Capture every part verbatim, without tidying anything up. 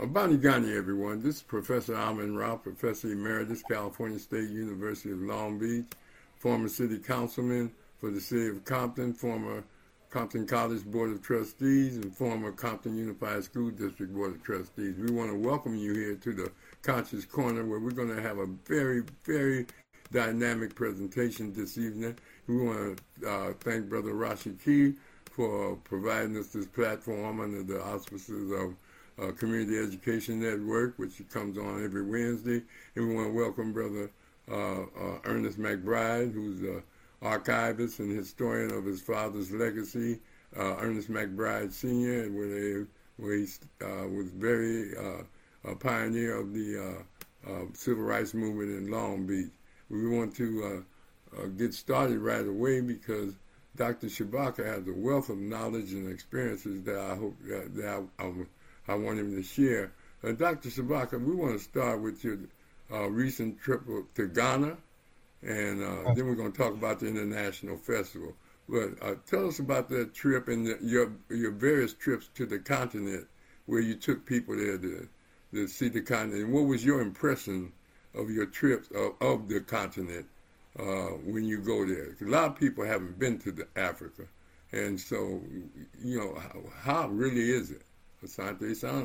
Abani Ghani, everyone. This is Professor Amin Rao, Professor Emeritus, California State University of Long Beach, former city councilman for the city of Compton, former Compton College Board of Trustees, and former Compton Unified School District Board of Trustees. We want to welcome you here to the Conscious Corner, where we're going to have a very, very dynamic presentation this evening. We want to uh, thank Brother Rashid Key for providing us this platform under the auspices of Uh, Community Education Network, which comes on every Wednesday. And we want to welcome Brother uh, uh, Ernest McBride, who's an archivist and historian of his father's legacy, uh, Ernest McBride Senior, where, they, where he uh, was very uh, a pioneer of the uh, uh, civil rights movement in Long Beach. We want to uh, uh, get started right away because Doctor Shabaka has a wealth of knowledge and experiences that I hope that, that I, I I want him to share. Uh, Doctor Shabaka, we want to start with your uh, recent trip to Ghana, and uh, then we're going to talk about the International Festival. But uh, tell us about that trip and the, your your various trips to the continent where you took people there to, to see the continent. And what was your impression of your trips of, of the continent uh, when you go there? 'Cause a lot of people haven't been to the Africa. And so, you know, how, how really is it? Asante Sana.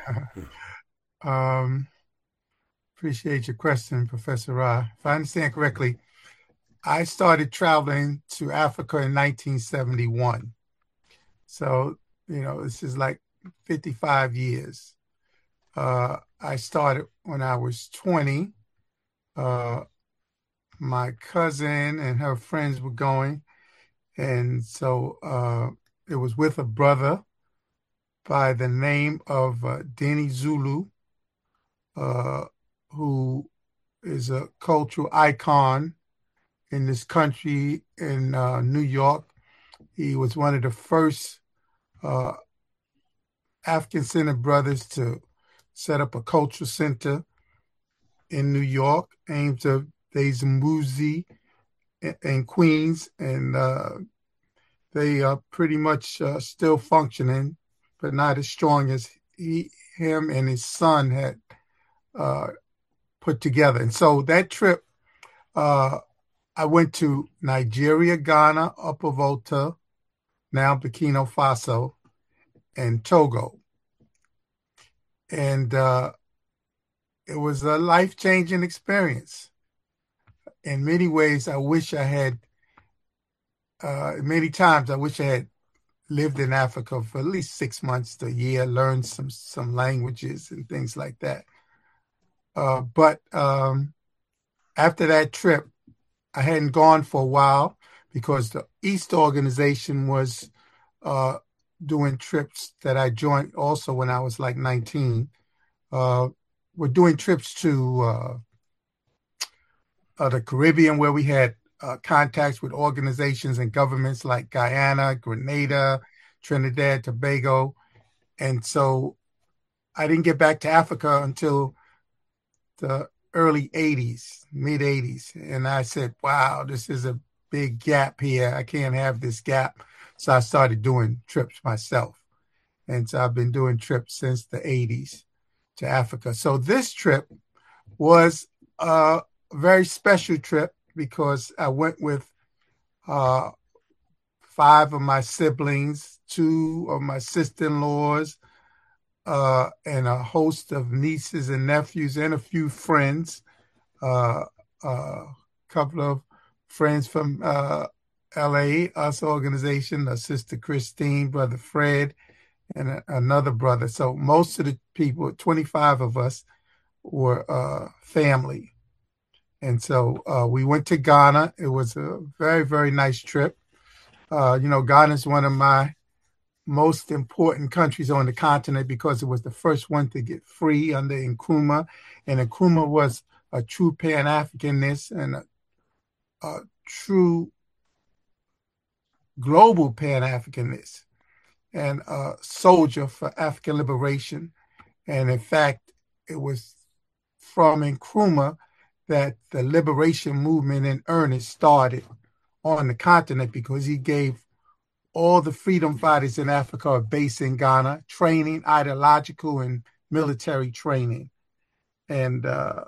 um, appreciate your question, Professor Ra. If I understand correctly, I started traveling to Africa in nineteen seventy-one. So, you know, this is like fifty-five years. Uh, I started when I was twenty. Uh, my cousin and her friends were going. And so uh, it was with a brother by the name of uh, Denny Zulu, uh, who is a cultural icon in this country in uh, New York. He was one of the first uh, African-centered brothers to set up a cultural center in New York, aimed at Daisy Mbuzi in Queens, and uh, they are pretty much uh, still functioning, but not as strong as he, him and his son had uh, put together. And so that trip, uh, I went to Nigeria, Ghana, Upper Volta, now Burkina Faso, and Togo. And uh, it was a life-changing experience. In many ways, I wish I had, uh, many times I wish I had lived in Africa for at least six months to a year, learned some some languages and things like that. Uh, but um, after that trip, I hadn't gone for a while because the East Organization was uh, doing trips that I joined also when I was like nineteen. Uh, we're doing trips to uh, uh, the Caribbean, where we had Uh, contacts with organizations and governments like Guyana, Grenada, Trinidad, Tobago. And so I didn't get back to Africa until the early eighties, mid eighties. And I said, wow, this is a big gap here. I can't have this gap. So I started doing trips myself. And so I've been doing trips since the eighties to Africa. So this trip was a very special trip, because I went with uh, five of my siblings, two of my sister-in-laws, uh, and a host of nieces and nephews, and a few friends, uh, a couple of friends from uh, L A, US organization, a sister Christine, brother Fred, and a, another brother. So most of the people, twenty-five of us, were uh, family. And so uh, we went to Ghana. It was a very, very nice trip. Uh, you know, Ghana is one of my most important countries on the continent because it was the first one to get free under Nkrumah. And Nkrumah was a true Pan-Africanist and a, a true global Pan-Africanist and a soldier for African liberation. And in fact, it was from Nkrumah that the liberation movement in earnest started on the continent, because he gave all the freedom fighters in Africa a base in Ghana, training, ideological and military training. And uh,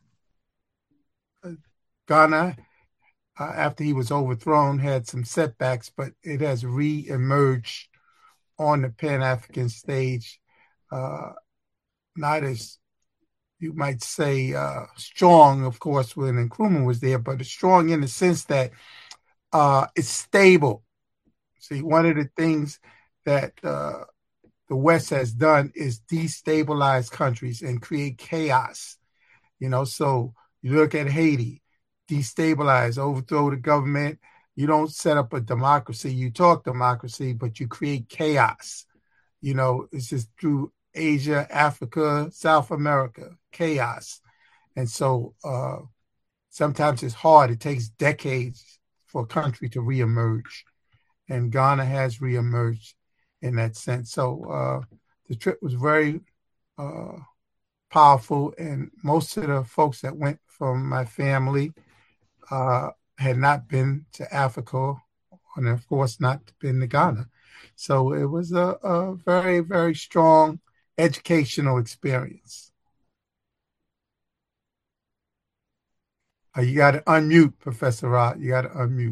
Ghana, uh, after he was overthrown, had some setbacks, but it has re-emerged on the Pan-African stage, uh, not as you might say uh, strong, of course, when Nkrumah was there, but strong in the sense that uh, it's stable. See, one of the things that uh, the West has done is destabilize countries and create chaos. You know, so you look at Haiti, destabilize, overthrow the government. You don't set up a democracy. You talk democracy, but you create chaos. You know, it's just through Asia, Africa, South America, chaos. And so uh, sometimes it's hard. It takes decades for a country to reemerge. And Ghana has reemerged in that sense. So uh, the trip was very uh, powerful. And most of the folks that went from my family uh, had not been to Africa, and of course not been to Ghana. So it was a, a very, very strong educational experience. Uh, you got to unmute, Professor Rod. You got to unmute.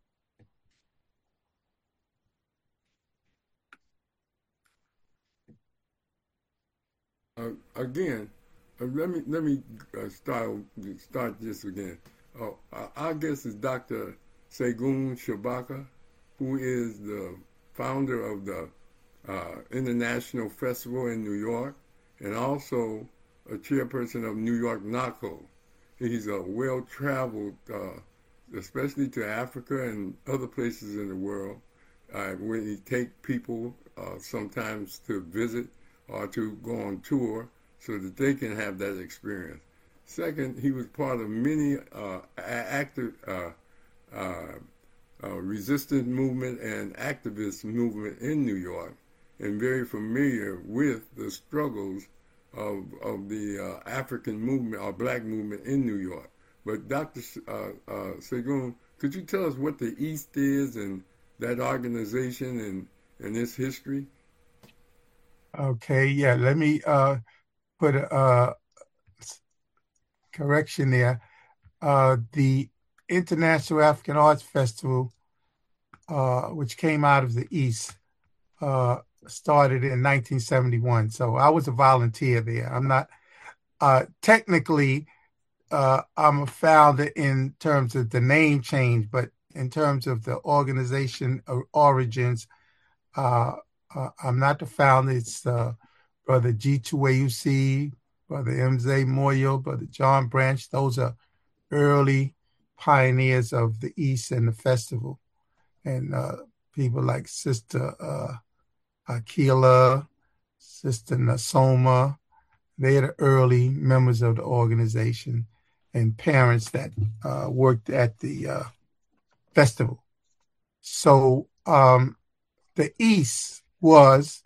Uh, again, uh, let me let me uh, start start this again. Uh, our guest is Doctor Segun Shabaka, who is the founder of the uh, International Festival in New York, and also a chairperson of New York NACO. He's a well-traveled, uh, especially to Africa and other places in the world, uh, where he take people uh, sometimes to visit or to go on tour so that they can have that experience. Second, he was part of many uh, active uh, uh, uh, resistance movement and activist movement in New York, and very familiar with the struggles of of the uh, African movement or Black movement in New York. But Doctor Uh, uh, Segun, could you tell us what the East is and that organization and, and its history? Okay, yeah, let me uh, put a uh, correction there. Uh, the International African Arts Festival, uh, which came out of the East, uh, started in nineteen seventy-one. So I was a volunteer there. I'm not uh, technically, uh, I'm a founder in terms of the name change, but in terms of the organization origins, uh, uh, I'm not the founder. It's uh, Brother G two A U C, Brother M Z Moyo, Brother John Branch. Those are early pioneers of the East and the festival. And uh, people like Sister uh, Akila, Sister Nasoma, they're the early members of the organization and parents that uh, worked at the uh, festival. So um, the East was,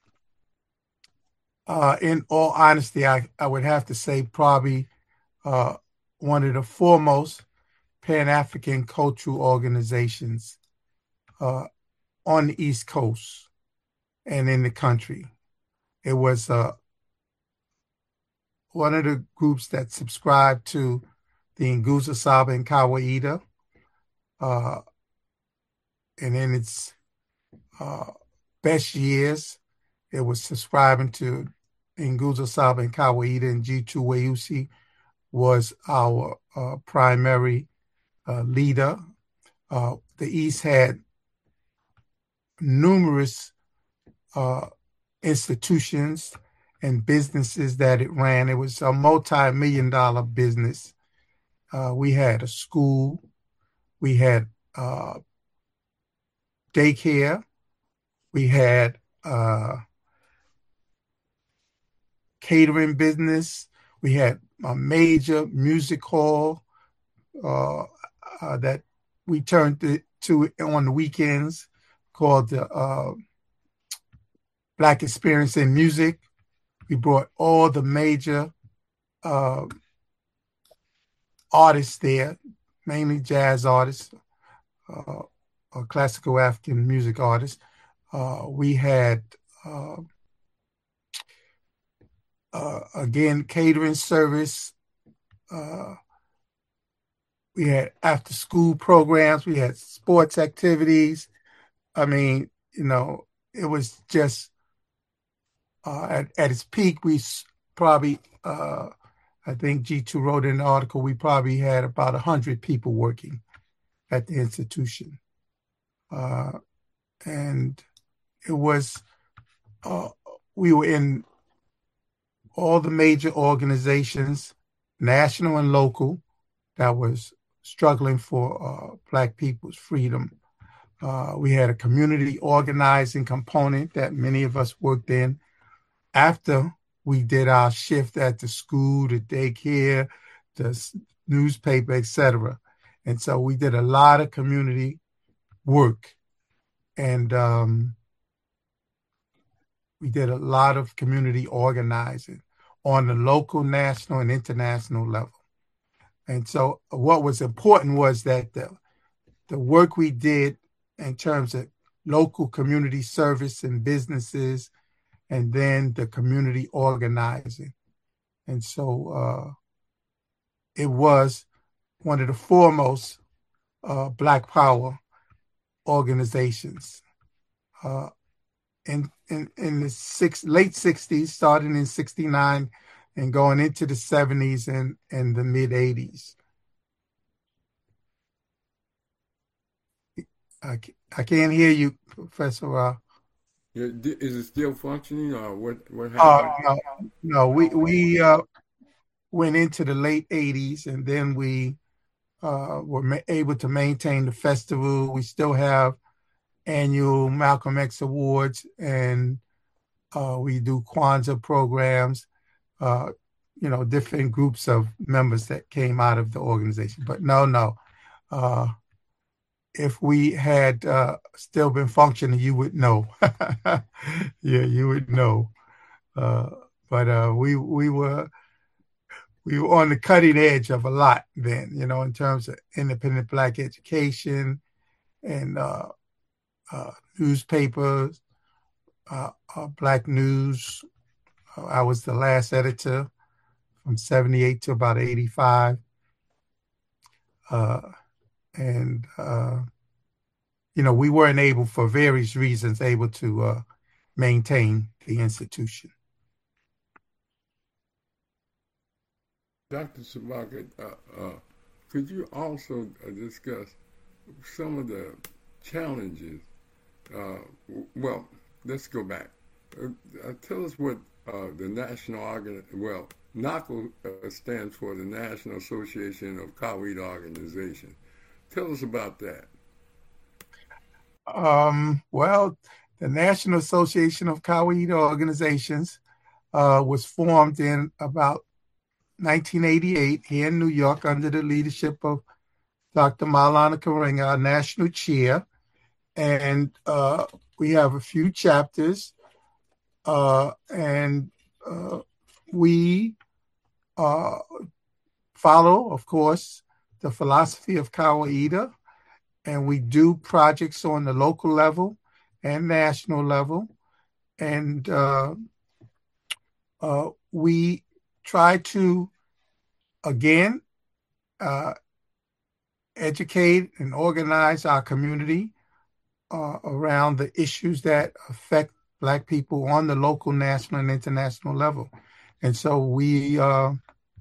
uh, in all honesty, I, I would have to say probably uh, one of the foremost Pan-African cultural organizations uh, on the East Coast and in the country. It was uh, one of the groups that subscribed to the Nguzo Saba and Kawaida. Uh, and in its uh, best years, it was subscribing to Nguzo Saba and Kawaida, and G two Weusi was our uh, primary uh, leader. Uh, the East had numerous uh, institutions and businesses that it ran. It was a multi-million dollar business. Uh, we had a school, we had uh, daycare, we had uh, catering business, we had a major music hall uh, uh, that we turned to, to on the weekends called the uh, Black Experience in Music. We brought all the major uh, artists there, mainly jazz artists, uh, or classical African music artists. Uh, we had uh, uh, again, catering service. Uh, we had after school programs. We had sports activities. I mean, you know, it was just uh, at, at its peak. We probably, uh, I think G two wrote in the article, we probably had about one hundred people working at the institution. Uh, and it was, uh, we were in all the major organizations, national and local, that was struggling for uh, Black people's freedom. Uh, we had a community organizing component that many of us worked in after we did our shift at the school, the daycare, the newspaper, et cetera. And so we did a lot of community work. And um, we did a lot of community organizing on the local, national, and international level. And so what was important was that the, the work we did in terms of local community service and businesses, and then the community organizing. And so uh, it was one of the foremost uh, Black Power organizations. Uh, in, in, in the six, late sixties, starting in sixty-nine and going into the seventies and, and the mid eighties. I, I can't hear you, Professor. Uh, Yeah, di- is it still functioning, or what? What uh, happened? no, no, we we uh, went into the late eighties, and then we uh, were ma- able to maintain the festival. We still have annual Malcolm X Awards, and uh, we do Kwanzaa programs. Uh, you know, different groups of members that came out of the organization. But no, no. Uh, if we had uh, still been functioning, you would know. Yeah, you would know. Uh, but uh, we we were we were on the cutting edge of a lot then, you know, in terms of independent Black education and uh, uh, newspapers, uh, uh, Black news. Uh, I was the last editor from seventy-eight to about eighty-five. Uh, and, uh, you know, we weren't able, for various reasons, able to uh, maintain the institution. Doctor Sabakat, uh, uh, could you also uh, discuss some of the challenges? Uh, w- well, let's go back. Uh, uh, tell us what uh, the national organ, well, NACO uh, stands for the National Association of Coweta Organizations. Tell us about that. Um, well, the National Association of Coweta Organizations uh, was formed in about nineteen eighty-eight here in New York under the leadership of Doctor Maulana Karenga, our national chair. And uh, we have a few chapters. Uh, and uh, we uh, follow, of course, the philosophy of Coweta, and we do projects on the local level and national level. And uh, uh, we try to, again, uh, educate and organize our community uh, around the issues that affect Black people on the local, national, and international level. And so we uh,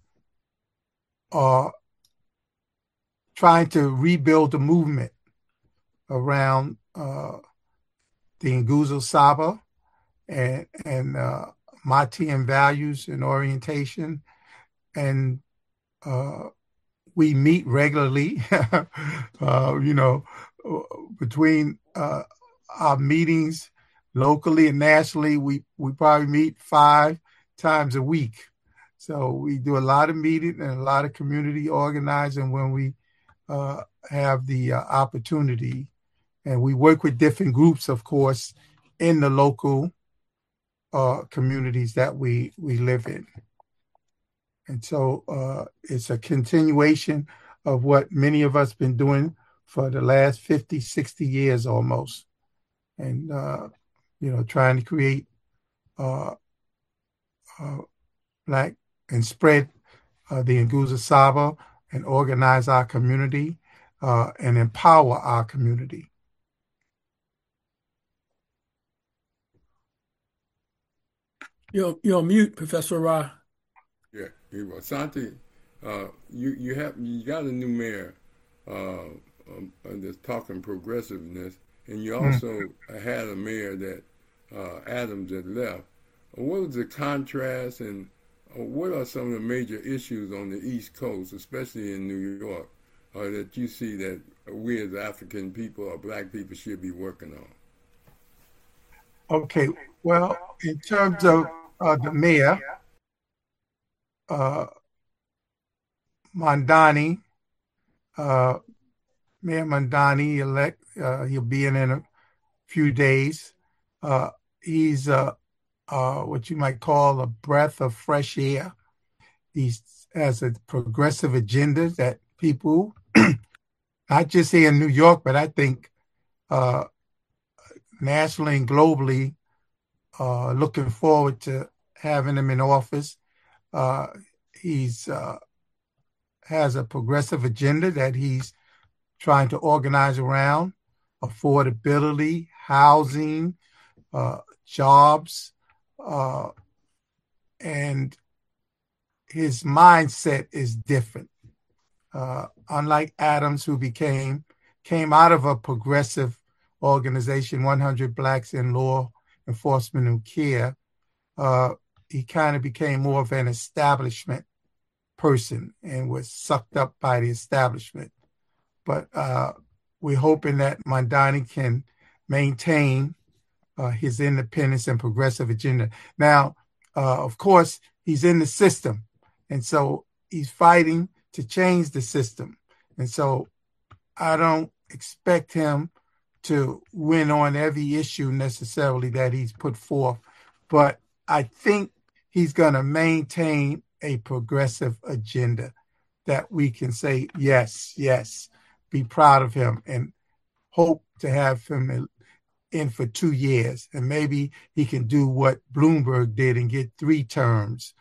are trying to rebuild the movement around uh, the Nguzo Saba and, and uh, Matian values and orientation. And uh, we meet regularly, uh, you know, between uh, our meetings locally and nationally, we, we probably meet five times a week. So we do a lot of meeting and a lot of community organizing when we uh, have the uh, opportunity. And we work with different groups, of course, in the local uh, communities that we, we live in. And so uh, it's a continuation of what many of us been doing for the last fifty, sixty years almost. And, uh, you know, trying to create uh, uh, black and spread uh, the Nguzo Saba and organize our community uh, and empower our community. You're, you're on mute, Professor Ra. Yeah, he was. Santi, uh, you you have you got a new mayor uh, um, that's talking progressiveness, and you also mm. had a mayor that uh, Adams had left. What was the contrast, and what are some of the major issues on the East Coast, especially in New York, uh, that you see that we as African people or Black people should be working on? Okay, well, in terms of uh, the mayor, uh, Mandani, uh, Mayor Mandani, elect, uh, he'll be in in a few days. Uh, he's uh, uh, what you might call a breath of fresh air. He has a progressive agenda that people, not just here in New York, but I think uh, nationally and globally, uh, looking forward to having him in office. Uh, he's uh, has a progressive agenda that he's trying to organize around affordability, housing, uh, jobs, uh, and his mindset is different. Uh, unlike Adams, who became came out of a progressive organization, one hundred Blacks in Law Enforcement and Care, uh, he kind of became more of an establishment person and was sucked up by the establishment. But uh, we're hoping that Mandani can maintain uh, his independence and progressive agenda. Now, uh, of course, he's in the system, and so he's fighting to change the system. And so I don't expect him to win on every issue necessarily that he's put forth, but I think he's going to maintain a progressive agenda that we can say, yes, yes, be proud of him, and hope to have him in for two years. And maybe he can do what Bloomberg did and get three terms,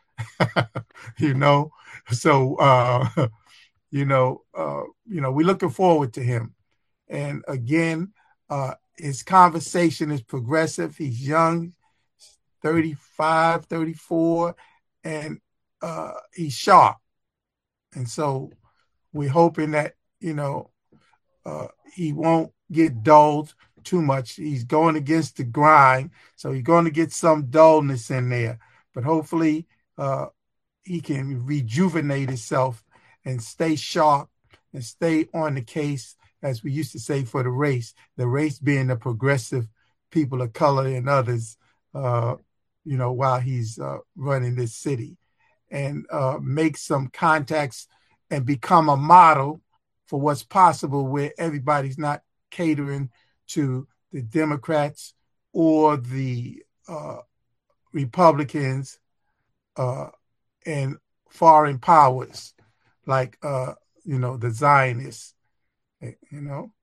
you know? So, uh, you know, uh, you know, we're looking forward to him. And again, uh, his conversation is progressive. He's young, thirty-five, thirty-four, and uh, he's sharp. And so we're hoping that, you know, uh, he won't get dulled too much. He's going against the grind, so he's going to get some dullness in there. But hopefully uh, he can rejuvenate himself and stay sharp and stay on the case, as we used to say, for the race, the race being the progressive people of color and others, uh, you know, while he's uh, running this city, and uh, make some contacts and become a model for what's possible, where everybody's not catering to the Democrats or the uh, Republicans uh, and foreign powers like, uh, you know, the Zionists, you know.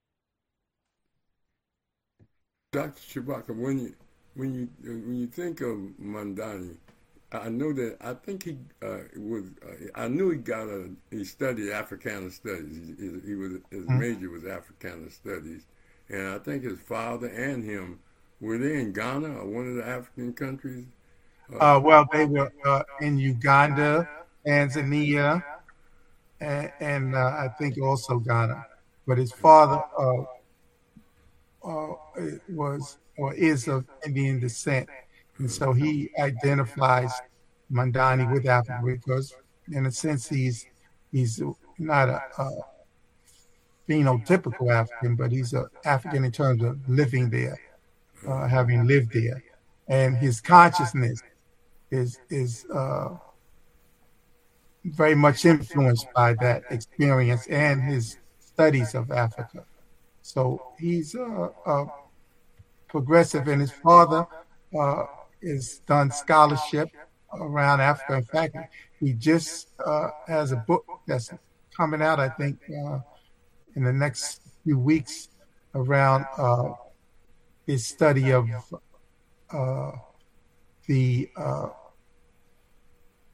Doctor Chewbacca, when you when you when you think of Mandani, I know that I think he uh, was. Uh, I knew he got a. He studied Africana studies. He, he was his mm-hmm. major was Africana studies, and I think his father and him were they in Ghana or one of the African countries. Uh, uh, well, they were uh, in Uganda, Tanzania, and, and uh, I think also Ghana. But his father uh, uh, was or is of Indian descent. And so he identifies Mandani with Africa because, in a sense, he's he's not a, a phenotypical African, but he's an African in terms of living there, uh, having lived there, and his consciousness is is uh, very much influenced by that experience and his studies of Africa. So he's uh, uh, progressive, and his father Uh, is done scholarship around Africa. In fact, he just uh, has a book that's coming out, I think, uh, in the next few weeks around uh, his study of uh, the uh,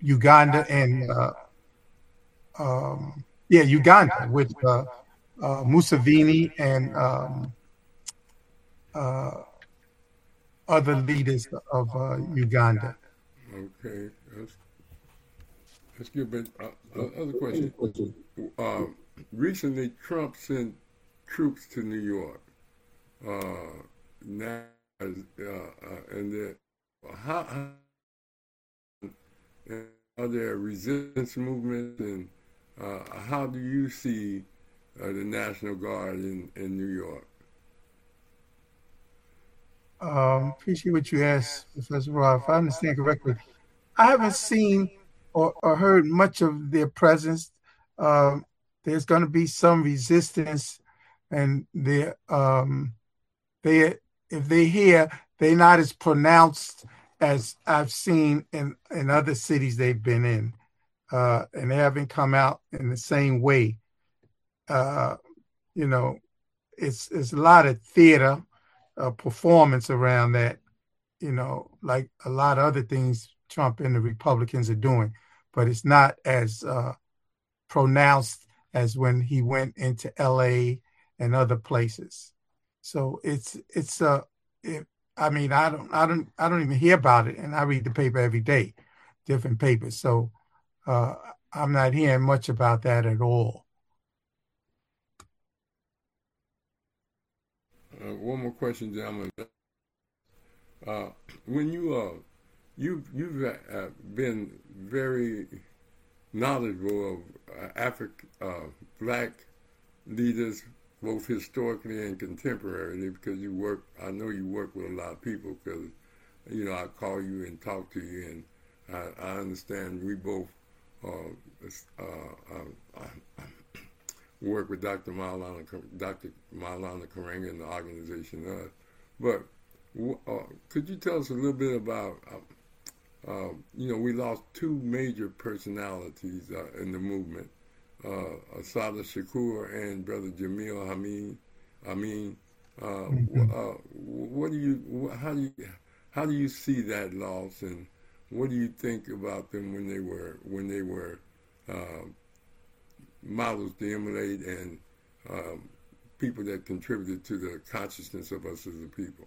Uganda and uh, um, yeah, Uganda with uh, uh, Museveni and um, uh, other leaders of uh, Uganda. Okay, that's that's good. But uh, uh, other question: uh, recently, Trump sent troops to New York. Uh, now, uh, uh, and the, how, how are there resistance movements, and uh, how do you see uh, the National Guard in, in New York? Um, appreciate what you asked, Professor Roth. If I understand correctly, I haven't seen or, or heard much of their presence. Um, there's going to be some resistance, and they um, they if they hear, they're not as pronounced as I've seen in in other cities they've been in, uh, and they haven't come out in the same way. Uh, you know, it's it's a lot of theater uh, performance around that, you know, like a lot of other things Trump and the Republicans are doing, but it's not as uh, pronounced as when he went into L A and other places. So it's it's uh, it, I mean, I don't I don't I don't even hear about it, and I read the paper every day, different papers. So uh, I'm not hearing much about that at all. Uh, one more question, gentlemen. Uh, when you uh, you you've uh, been very knowledgeable of uh, African uh, black leaders, both historically and contemporarily, because you work. I know you work with a lot of people because you know I call you and talk to you, and I, I understand we both uh, uh, uh, work with Doctor Maulana, Doctor Maulana Karenga and the organization. Uh, but uh, could you tell us a little bit about, uh, uh, you know, we lost two major personalities uh, in the movement, uh, Assata Shakur and Brother Jamil Hamid. I mean, uh, mm-hmm. uh, what do you, how do you, how do you see that loss, and what do you think about them when they were when they were uh, models to emulate and um, people that contributed to the consciousness of us as a people?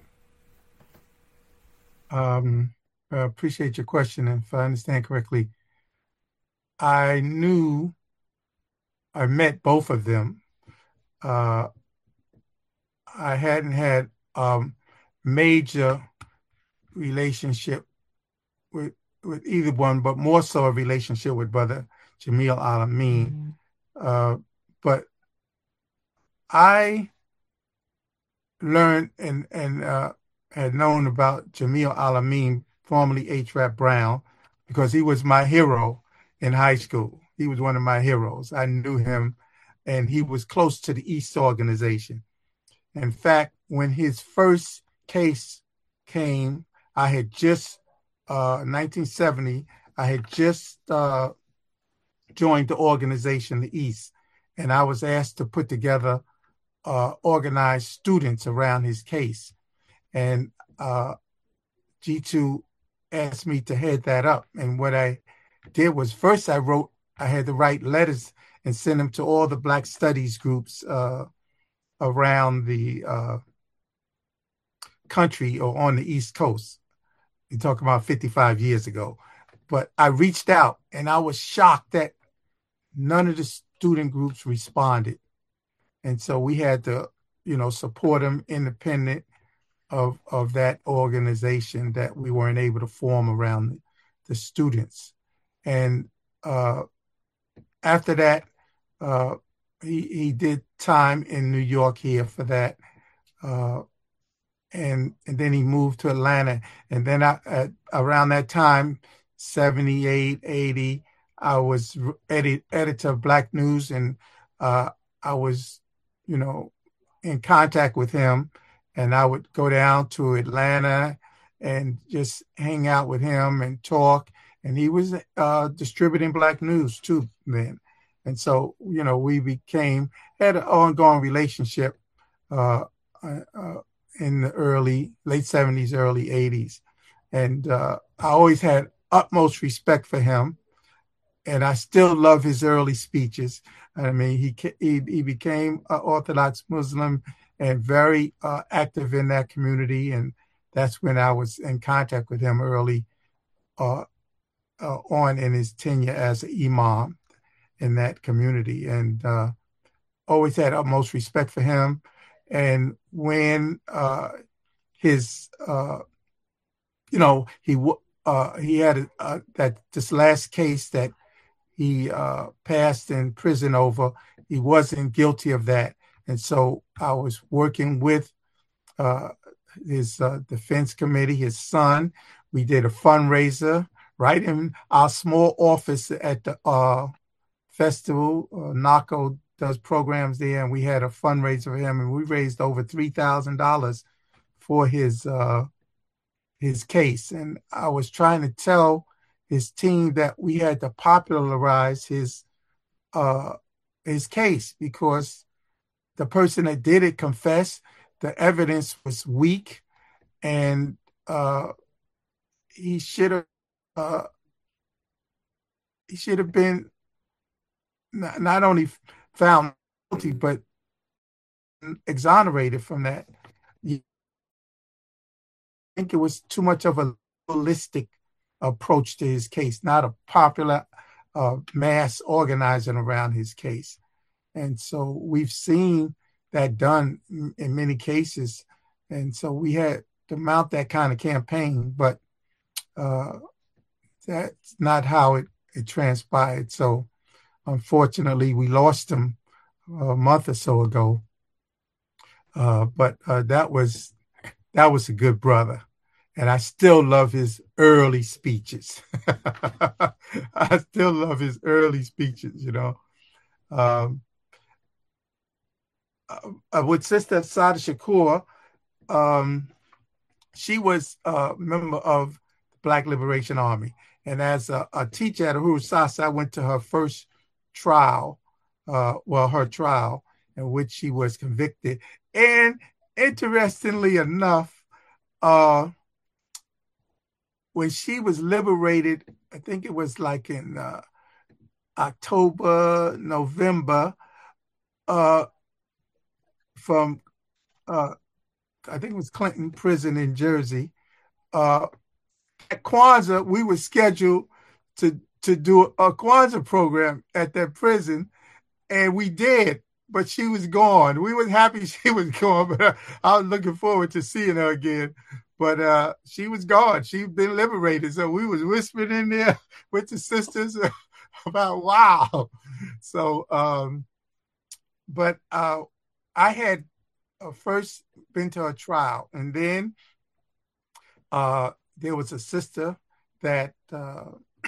Um, I appreciate your question. And if I understand correctly, I knew, I met both of them. Uh, I hadn't had um, major relationship with with either one, but more so a relationship with Brother Jamil Al-Amin. Mm-hmm. Uh, but I learned and and uh, had known about Jamil Al-Amin, formerly H. Rap Brown, because he was my hero in high school. He was one of my heroes. I knew him, and he was close to the East Organization. In fact, when his first case came, I had just, uh, nineteen seventy, I had just uh, joined the organization, the East, and I was asked to put together uh, organized students around his case. And uh, G two asked me to head that up. And what I did was first I wrote, I had to write letters and send them to all the Black studies groups uh, around the uh, country or on the East Coast. You're talking about fifty-five years ago. But I reached out, and I was shocked that none of the student groups responded. And so we had to, you know, support them independent of of that organization that we weren't able to form around the, the students. And uh, after that, uh, he, he did time in New York here for that. Uh, and and then he moved to Atlanta. And then I, at, around that time, seventy-eight, eighty, I was edit, editor of Black News, and uh, I was, you know, in contact with him, and I would go down to Atlanta and just hang out with him and talk. And he was uh, distributing Black News too then. And so, you know, we became, had an ongoing relationship uh, uh, in the early, late seventies, early eighties. And uh, I always had utmost respect for him. and I still love his early speeches. I mean, he he, he became an Orthodox Muslim and very uh, active in that community, and that's when I was in contact with him early uh, uh, on in his tenure as an imam in that community, and uh, always had utmost respect for him. And when uh, his, uh, you know, he uh, he had a, uh, that this last case that he uh, passed in prison over, he wasn't guilty of that, and so I was working with uh, his uh, defense committee, his son. We did a fundraiser right in our small office at the uh, festival. Uh, NACO does programs there, and we had a fundraiser for him, and we raised over three thousand dollars for his uh, his case. And I was trying to tell his team that we had to popularize his uh, his case because the person that did it confessed. The evidence was weak, and uh, he should have uh, he should have been not, not only found guilty but exonerated from that. I think it was too much of a holistic approach to his case, not a popular uh, mass organizing around his case. And so we've seen that done in many cases. And so we had to mount that kind of campaign, but uh, that's not how it, it transpired. So unfortunately, we lost him a month or so ago. Uh, but uh, that was that was a good brother. And I still love his early speeches. I still love his early speeches, you know. Um, uh, with Sister Sada Shakur, um, she was a member of the Black Liberation Army. And as a, a teacher at Uhuru Sasa, I went to her first trial, uh, well, her trial, in which she was convicted. And interestingly enough, uh, when she was liberated, I think it was like in uh, October, November, uh, from, uh, I think it was Clinton Prison in Jersey. Uh, at Kwanzaa, we were scheduled to, to do a Kwanzaa program at that prison, and we did, but she was gone. We were happy she was gone, but uh, I was looking forward to seeing her again. But uh, she was gone. She'd been liberated. So we was whispering in there with the sisters about, wow. So, um, but uh, I had uh, first been to a trial, and then uh, there was a sister that uh,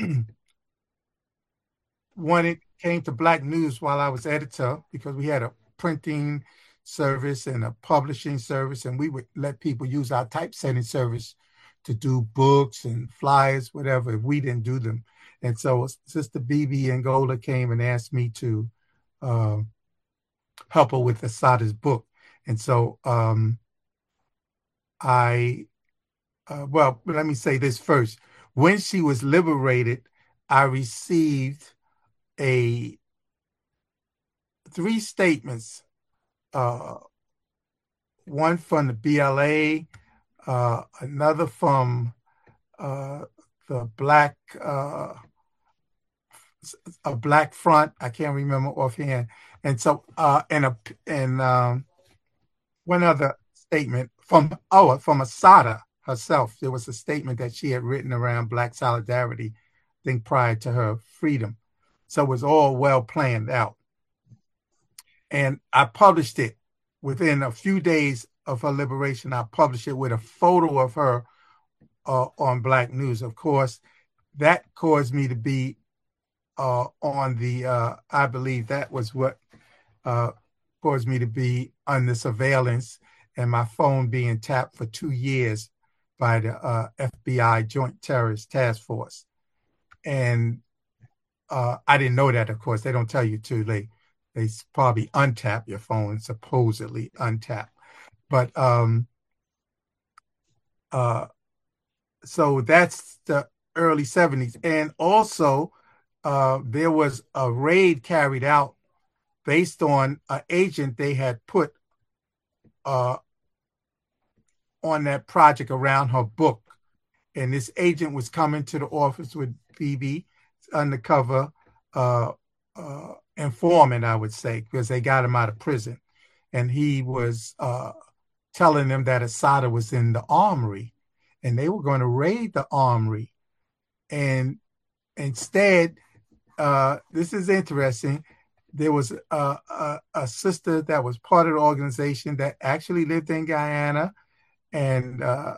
wanted, came to Black News while I was editor, because we had a printing service and a publishing service, and we would let people use our typesetting service to do books and flyers, whatever, if we didn't do them. And so Sister Bibi Angola came and asked me to uh, help her with Asada's book. And so um, I, uh, well, let me say this first. When she was liberated, I received a three statements, uh, one from the B L A, uh, another from uh, the Black uh, a Black Front. I can't remember offhand, and so uh, and a and um, one other statement from oh from Assata herself. There was a statement that she had written around Black solidarity, I think prior to her freedom. So it was all well planned out. And I published it within a few days of her liberation. I published it with a photo of her uh, on Black News. Of course, that caused me to be uh, on the, uh, I believe that was what uh, caused me to be under surveillance and my phone being tapped for two years by the uh, F B I Joint Terrorist Task Force. And uh, I didn't know that, of course. They don't tell you too late. They probably untap your phone, supposedly untap. But um, uh, so that's the early seventies. And also, uh, there was a raid carried out based on an agent they had put uh, on that project around her book. And this agent was coming to the office with B B, undercover uh, uh, informant, I would say, because they got him out of prison. And he was uh, telling them that Assata was in the armory and they were going to raid the armory. And instead, uh, this is interesting, there was a, a, a sister that was part of the organization that actually lived in Guyana and uh,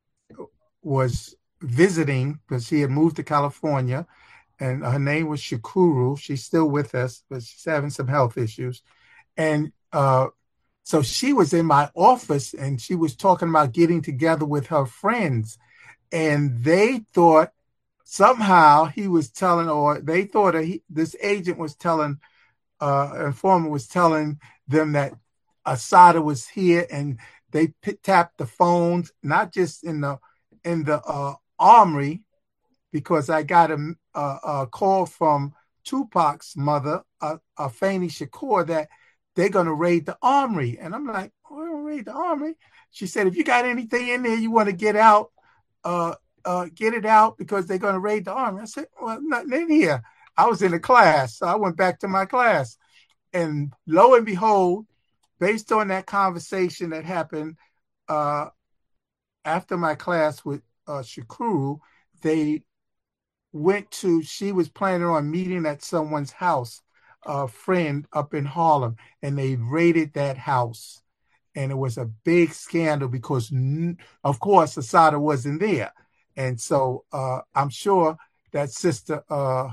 was visiting because she had moved to California, and her name was Shukuru. She's still with us, but she's having some health issues. And uh, so she was in my office and she was talking about getting together with her friends. And they thought somehow he was telling, or they thought he, this agent was telling, uh, informant was telling them that Assata was here, and they p- tapped the phones, not just in the in the uh, armory, because I got a, a, a call from Tupac's mother, uh, Afeni Shakur, that they're going to raid the armory. And I'm like, we're going to raid the armory? She said, if you got anything in there you want to get out, uh, uh, get it out because they're going to raid the armory. I said, well, nothing in here. I was in a class, so I went back to my class. And lo and behold, based on that conversation that happened uh, after my class with uh, Shukuru, they went to, she was planning on meeting at someone's house, a friend up in Harlem, and they raided that house. And it was a big scandal because, of course, Assata wasn't there. And so uh, I'm sure that sister uh,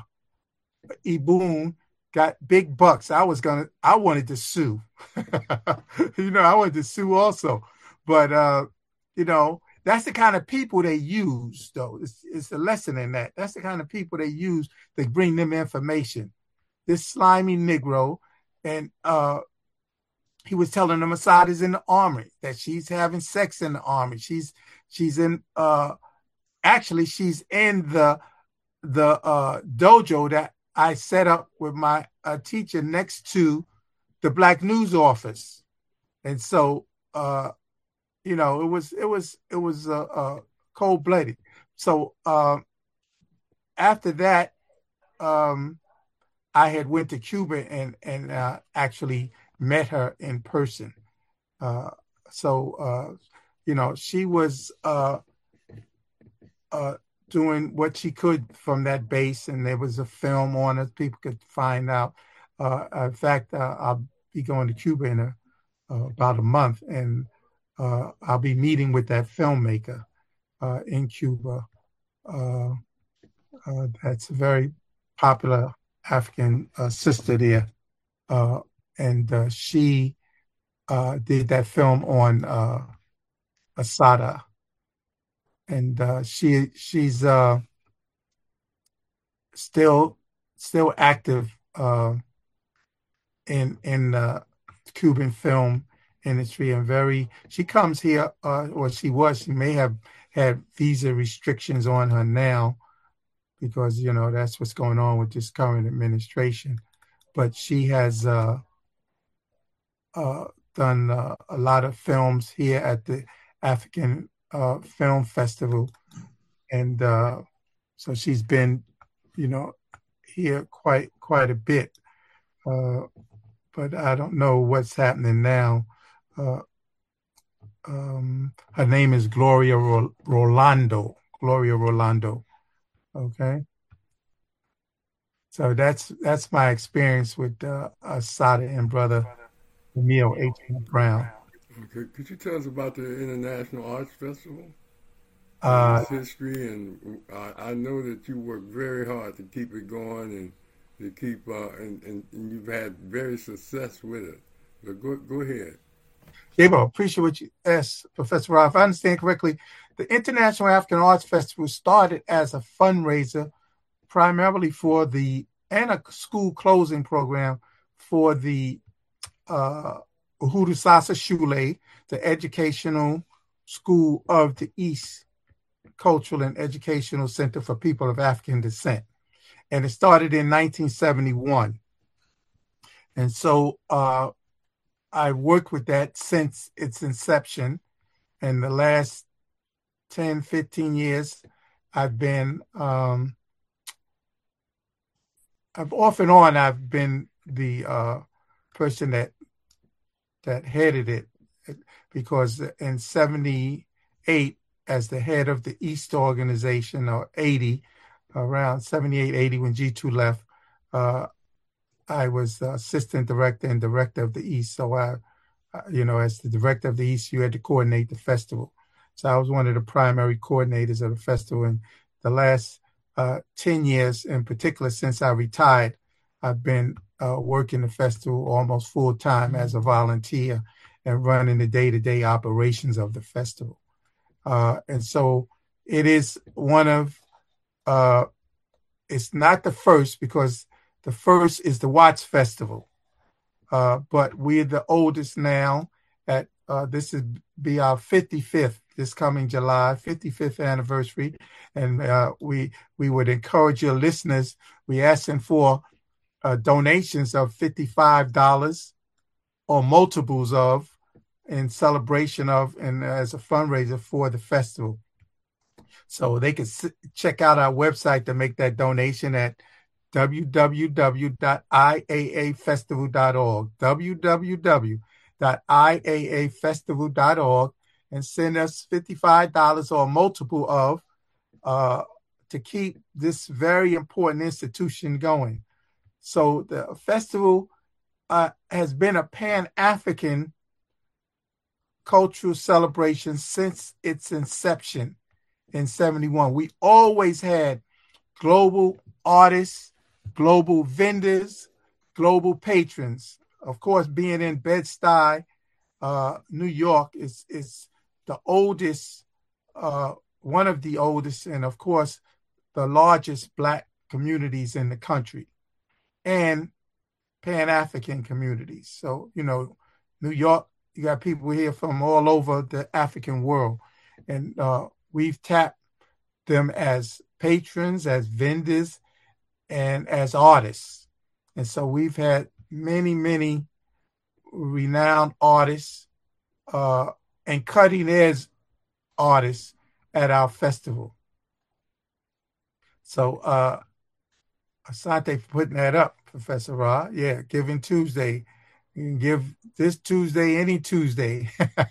Ibun got big bucks. I was going to, I wanted to sue. you know, I wanted to sue also. But, uh, you know, that's the kind of people they use, though. It's, it's a lesson in that. That's the kind of people they use to bring them information. This slimy Negro, and uh, he was telling them Assata's in the army, that she's having sex in the army. She's she's in, uh, actually, she's in the the uh, dojo that I set up with my uh, teacher next to the Black News office. And so, uh, you know, it was it was it was uh, uh, cold blooded. So uh, after that, um, I had went to Cuba and and uh, actually met her in person. Uh, so uh, you know, she was uh, uh, doing what she could from that base, and there was a film on it. People could find out. Uh, in fact, uh, I'll be going to Cuba in a, uh, about a month, and uh, I'll be meeting with that filmmaker uh, in Cuba. Uh, uh, that's a very popular African uh, sister there, uh, and uh, she uh, did that film on uh, Assata, and uh, she she's uh, still still active uh, in in the Cuban film industry, and very she comes here, uh, or she was she may have had visa restrictions on her now, because, you know, that's what's going on with this current administration. But she has uh, uh, done uh, a lot of films here at the African uh, Film Festival. And uh, so she's been, you know, here quite quite a bit. Uh, but I don't know what's happening now. Uh, um, her name is Gloria Ro- Rolando. Gloria Rolando. Okay, so that's that's my experience with uh, Assata and brother Emil H. Brown. Okay, could you tell us about the International Arts Festival and Uh, its history? And I, I know that you work very hard to keep it going and to keep uh, and, and, and you've had very success with it. But go go ahead. Gabriel, appreciate what you asked, Professor Rob. If I understand correctly, the International African Arts Festival started as a fundraiser primarily for the, and a school closing program for the uh, Uhuru Sasa Shule, the educational school of the East Cultural and Educational Center for People of African Descent. and it started in nineteen seventy-one. And so uh, I worked with that since its inception. And the last ten, fifteen years, I've been, um, I've off and on, I've been the uh, person that that headed it, because in seventy-eight, as the head of the East organization, or eighty, around seventy-eight, eighty, when G two left, uh, I was the assistant director and director of the East. So I, you know, as the director of the East, you had to coordinate the festival. So I was one of the primary coordinators of the festival. And the last uh, ten years in particular, since I retired, I've been uh, working the festival almost full time as a volunteer and running the day-to-day operations of the festival. Uh, and so it is one of, uh, it's not the first, because the first is the Watts Festival. Uh, but we're the oldest now. At uh, this is be our fifty-fifth this coming July, fifty-fifth anniversary. And uh, we we would encourage your listeners. We're asking for uh, donations of fifty-five dollars or multiples of, in celebration of and as a fundraiser for the festival. So they can s- check out our website to make that donation at w w w dot i a a festival dot org, w w w dot i a a festival dot org, and send us fifty-five dollars or a multiple of uh, to keep this very important institution going. So the festival uh, has been a Pan-African cultural celebration since its inception in seventy-one. We always had global artists, global vendors, global patrons. Of course, being in Bed-Stuy, uh, New York, is is the oldest, uh, one of the oldest, and of course, the largest Black communities in the country, and Pan-African communities. So, you know, New York, you got people here from all over the African world, and uh, we've tapped them as patrons, as vendors, and as artists. And so we've had many, many renowned artists uh, and cutting edge artists at our festival. So uh, Asante for putting that up, Professor Ra. Yeah, Giving Tuesday. You can give this Tuesday, any Tuesday.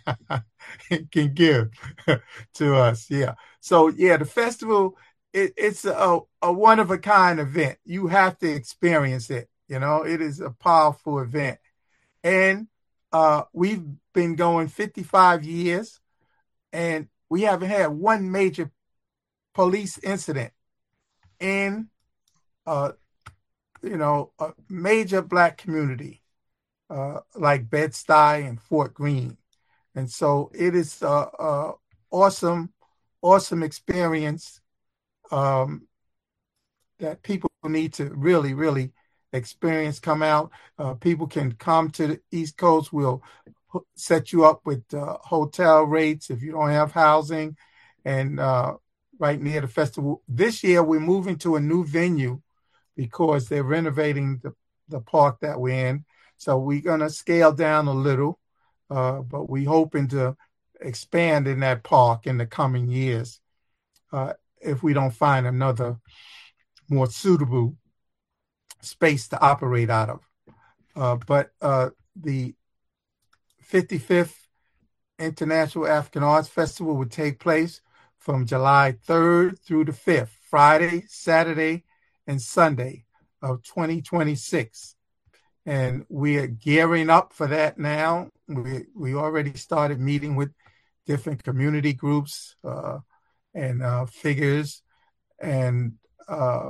It can give to us. Yeah. So yeah, the festival, it, it's a, a one of a kind event. You have to experience it. You know, it is a powerful event. And uh, we've been going fifty-five years, and we haven't had one major police incident in, uh, you know, a major Black community uh, like Bed-Stuy and Fort Greene. And so it is a, a awesome, awesome experience um, that people need to really, really experience. Come out. Uh, people can come to the East Coast. We'll set you up with uh, hotel rates if you don't have housing, and uh, right near the festival. This year, we're moving to a new venue because they're renovating the, the park that we're in. So we're going to scale down a little, uh, but we're hoping to expand in that park in the coming years uh, if we don't find another more suitable space to operate out of. Uh, but uh, the fifty-fifth International African Arts Festival would take place from July third through the fifth, Friday, Saturday, and Sunday of twenty twenty-six. And we are gearing up for that now. We we already started meeting with different community groups uh, and uh, figures. And uh,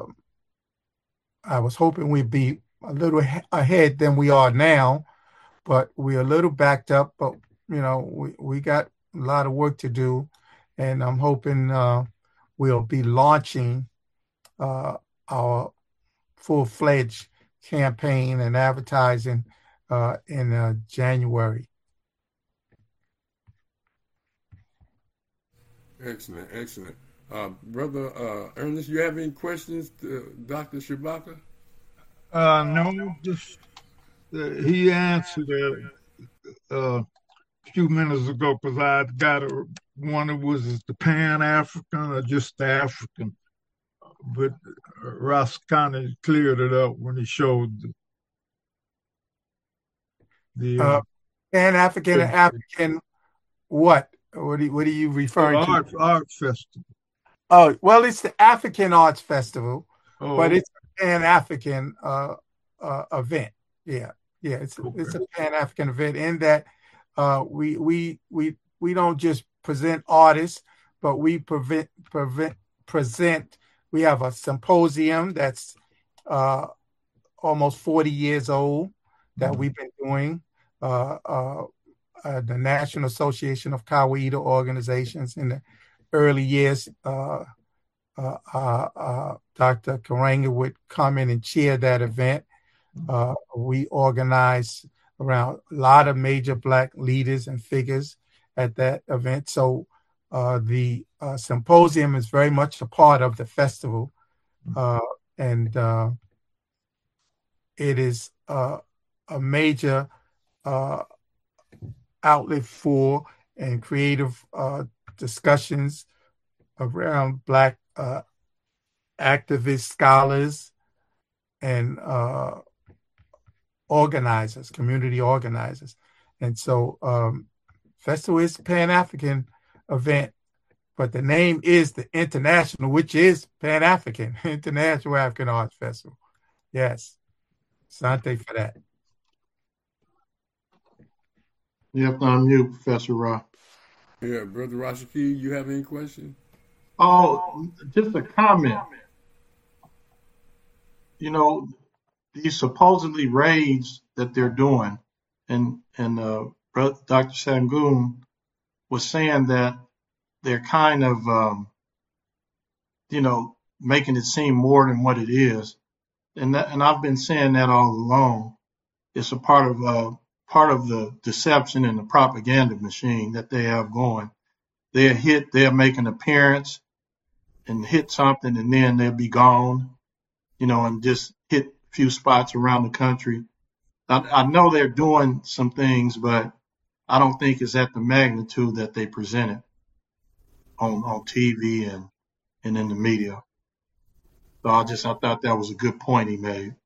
I was hoping we'd be a little ahead than we are now, but we're a little backed up. But, you know, we, we got a lot of work to do. And I'm hoping uh, we'll be launching uh, our full-fledged campaign and advertising uh, in uh, January. Excellent, excellent. Uh, Brother uh, Ernest, you have any questions to Doctor Shabaka? Uh, no, just uh, he answered it uh, a few minutes ago because I got a, one that was the Pan African or just the African, but Ross kind of cleared it up when he showed the, the Uh, uh, Pan African and African what? What are, what are you referring oh, to? art, art festival. Oh, well, it's the African Arts Festival, Oh, but it's a Pan African uh, uh, event. Yeah, yeah, it's okay. it's a Pan African event in that uh, we we we we don't just present artists, but we prevent prevent present. We have a symposium that's uh, almost forty years old that Mhm. we've been doing. Uh, uh, uh, the National Association of Kawaii Organizations in the early years. Uh, uh, uh, uh, Doctor Karanga would come in and chair that event. Uh, we organized around a lot of major Black leaders and figures at that event. So uh, the uh, symposium is very much a part of the festival. Uh, and uh, it is uh, a major uh, outlet for and creative uh, discussions around Black uh, activists, scholars, and uh, organizers, community organizers. And so um, Festival is a Pan-African event, but the name is the International, which is Pan-African, International African Arts Festival. Yes. Sante for that. You have to unmute, Professor Ra. Yeah, Brother Rashaki, you have any questions? Oh, just a comment. You know, these supposedly raids that they're doing, and and uh, Doctor Sangoon was saying that they're kind of, um, you know, making it seem more than what it is, and that, and I've been saying that all along. It's a part of uh, part of the deception and the propaganda machine that they have going. They'll hit, they'll make an appearance and hit something, and then they'll be gone, you know, and just hit a few spots around the country. I, I know they're doing some things, but I don't think it's at the magnitude that they presented on, on T V and, and in the media. So I just, I thought that was a good point he made.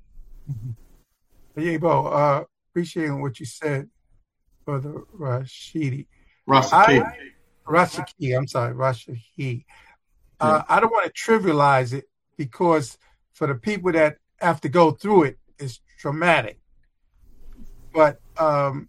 Yeah, Bo, uh, appreciating what you said, Brother Rashidi. Rashaki. Rashaki, I'm sorry, Rashaki. Uh, I don't want to trivialize it because for the people that have to go through it, it's traumatic. But um,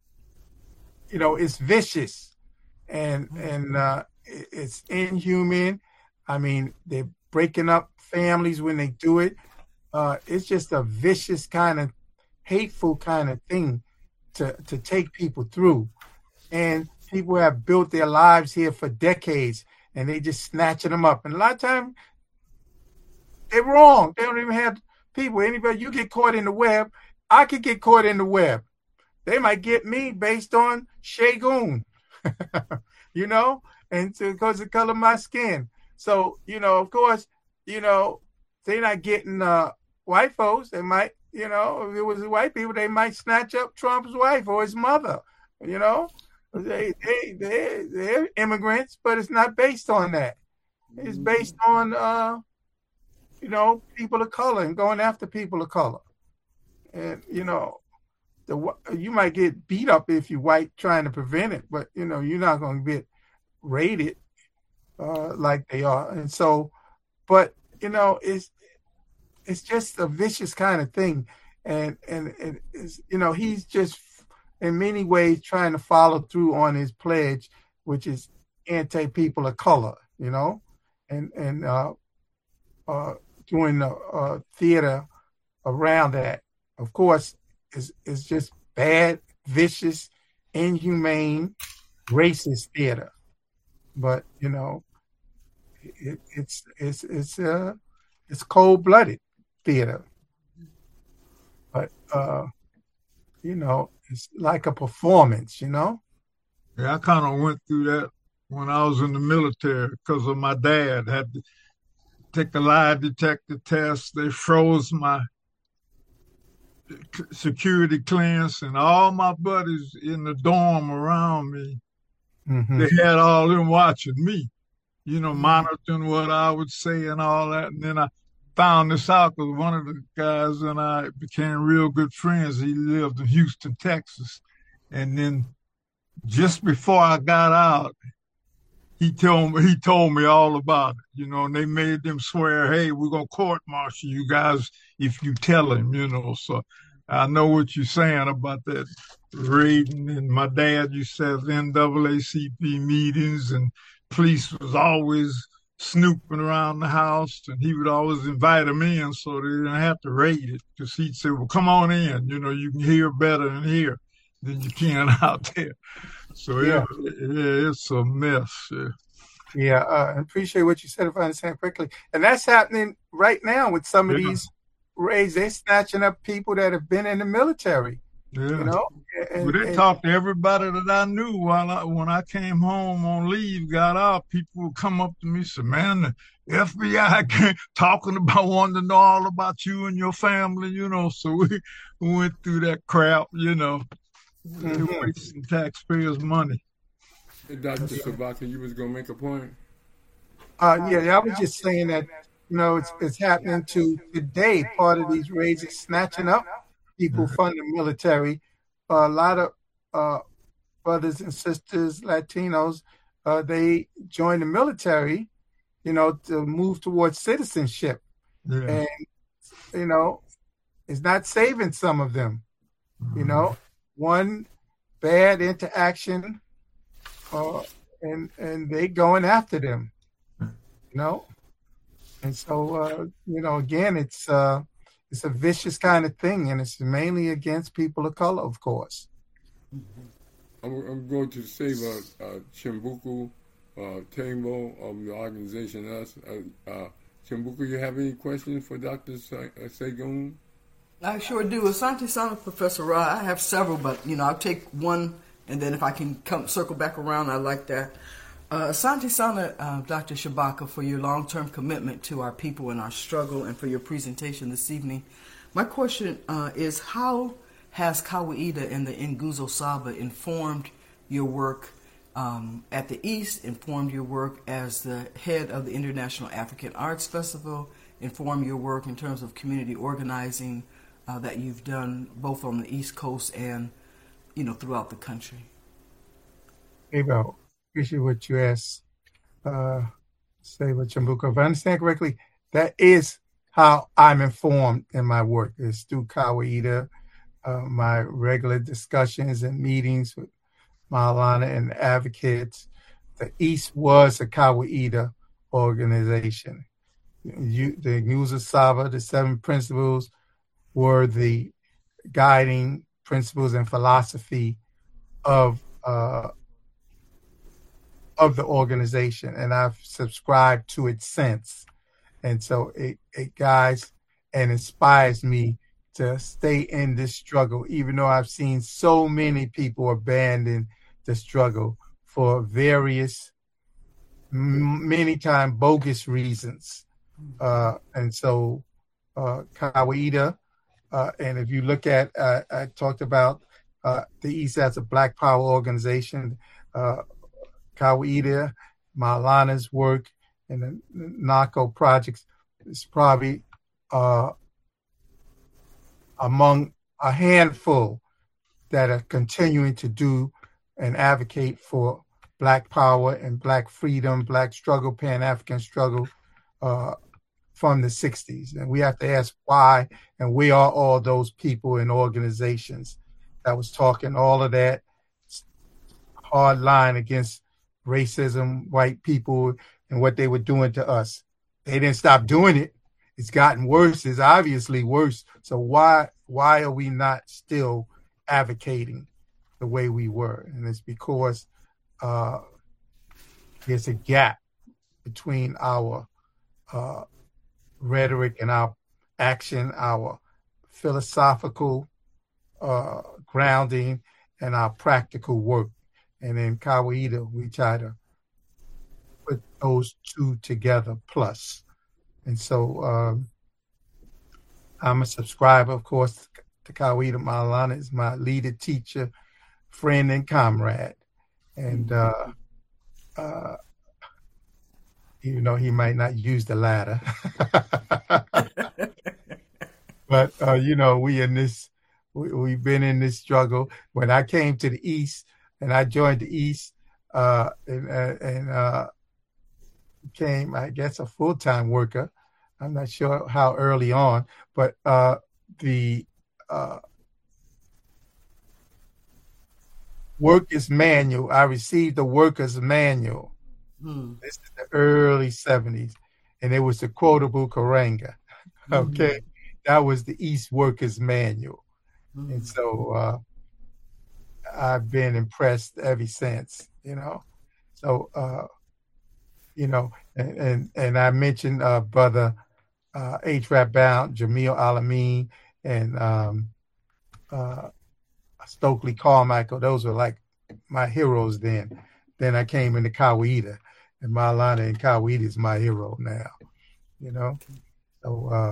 you know, it's vicious and and uh, it's inhuman. I mean, they're breaking up families when they do it. Uh, it's just a vicious kind of hateful kind of thing to to take people through. And people have built their lives here for decades, and they just snatching them up. And a lot of times, they're wrong. They don't even have people. Anybody, you get caught in the web, I could get caught in the web. They might get me based on Shagun, you know, and because of the color of my skin. So, you know, of course, you know, they're not getting uh, white folks. They might, you know, if it was white people, they might snatch up Trump's wife or his mother, you know. They, they, they, they're immigrants, but it's not based on that. It's based on, uh, you know, people of color and going after people of color. And, you know, the you might get beat up if you're white trying to prevent it, but, you know, you're not going to get raided uh, like they are. And so, but, you know, it's, it's just a vicious kind of thing. And, and, and it's, you know, he's just, in many ways, trying to follow through on his pledge, which is anti-people of color, you know, and and uh, uh, doing the uh, theater around that. Of course, is is just bad, vicious, inhumane, racist theater. But you know, it, it's it's it's uh it's cold-blooded theater. But uh, you know. It's like a performance, you know? Yeah, I kind of went through that when I was in the military because of my dad. Had to take a lie detector test. They froze my security clearance, and all my buddies in the dorm around me, Mm-hmm. they had all them watching me, you know, monitoring what I would say and all that. And then I found this out because one of the guys and I became real good friends. He lived in Houston, Texas. And then just before I got out, he told me he told me all about it, you know, and they made them swear, hey, we're gonna court martial you guys if you tell him, you know. So I know what you're saying about that raiding. And my dad used to have N double A C P meetings, and police was always snooping around the house, and he would always invite them in so they didn't have to raid it, because he'd say, well, come on in, you know, you can hear better in here than you can out there. So yeah, yeah, yeah, it's a mess. Yeah, yeah uh, I appreciate what you said, if I understand correctly. And that's happening right now with some of yeah. these raids. They're snatching up people that have been in the military. Yeah. You know, and, well, they and, talked to everybody that I knew while I, when I came home on leave, got out. People would come up to me and say, man, the F B I came talking about wanting to know all about you and your family, you know. So we, we went through that crap, you know. mm-hmm. They're wasting taxpayers' money. Hey, Doctor Shabaka, you was gonna make a point? Uh, yeah, I was just saying that, you know, it's it's happening to today. Part of these raids is snatching up people from the military. Uh, a lot of uh, brothers and sisters, Latinos, uh, they join the military, you know, to move towards citizenship. Yeah. And, you know, it's not saving some of them. You know, one bad interaction, uh, and and they going after them. You know, and so uh, you know, again, it's uh, it's a vicious kind of thing, and it's mainly against people of color, of course. I'm, I'm going to save uh, uh, Chimbuku uh, Tembo of the organization Us. Uh, uh, Chimbuku, you have any questions for Doctor Segun? I sure do. Asante Sana, Professor Ra, I have several, but, you know, I'll take one, and then if I can come circle back around, I like that. Uh, Asante Sana, uh, Doctor Shabaka, for your long-term commitment to our people and our struggle, and for your presentation this evening. My question uh, is, how has Kawaida and the Nguzo Saba informed your work um, at the East, informed your work as the head of the International African Arts Festival, informed your work in terms of community organizing, Uh, that you've done both on the East Coast and, you know, throughout the country? Hey, Bo, appreciate what you asked. Uh, say what Chimbuko. If I understand correctly, that is how I'm informed in my work. It's through Kawaida, uh, my regular discussions and meetings with Maulana and advocates. The East was a Kawaida organization. You, the Nguzo Saba, the seven principles, were the guiding principles and philosophy of uh, of the organization, and I've subscribed to it since. And so it, it guides and inspires me to stay in this struggle, even though I've seen so many people abandon the struggle for various, m- many times bogus reasons. Uh, and so uh, Kawaida, Uh, and if you look at, uh, I talked about uh, the East as a Black Power organization, uh, Kawaida, Maulana's work, and the NACO projects is probably uh, among a handful that are continuing to do and advocate for Black power and Black freedom, Black struggle, Pan-African struggle, uh, from the sixties. And we have to ask why and where are all those people and organizations that was talking all of that hard line against racism, white people, and what they were doing to us. They didn't stop doing it. It's gotten worse. It's obviously worse. So why why are we not still advocating the way we were? And it's because uh, there's a gap between our uh, rhetoric and our action, our philosophical uh, grounding, and our practical work. And in Kawaida, we try to those two together plus. And so um, I'm a subscriber, of course, to Kawida Maulana is my leader, teacher, friend, and comrade. And, uh, uh, you know, he might not use the latter. But, uh, you know, we in this, we, we've been in this struggle. When I came to the East and I joined the East uh, and, uh, and uh, became, I guess, a full-time worker. I'm not sure how early on, but uh, the uh, workers manual, I received the workers manual. Hmm. This is the early seventies, and it was the Quotable Karenga. Okay. Hmm. That was the East Workers Manual. Mm-hmm. And so uh, I've been impressed ever since, you know. So, uh, you know, and, and, and I mentioned uh, Brother uh, H. Rap Bound, Jamil Alameen, and um, uh, Stokely Carmichael. Those were like my heroes then. Then I came into Kawida, and Maulana and Kawida is my hero now, you know. So, uh,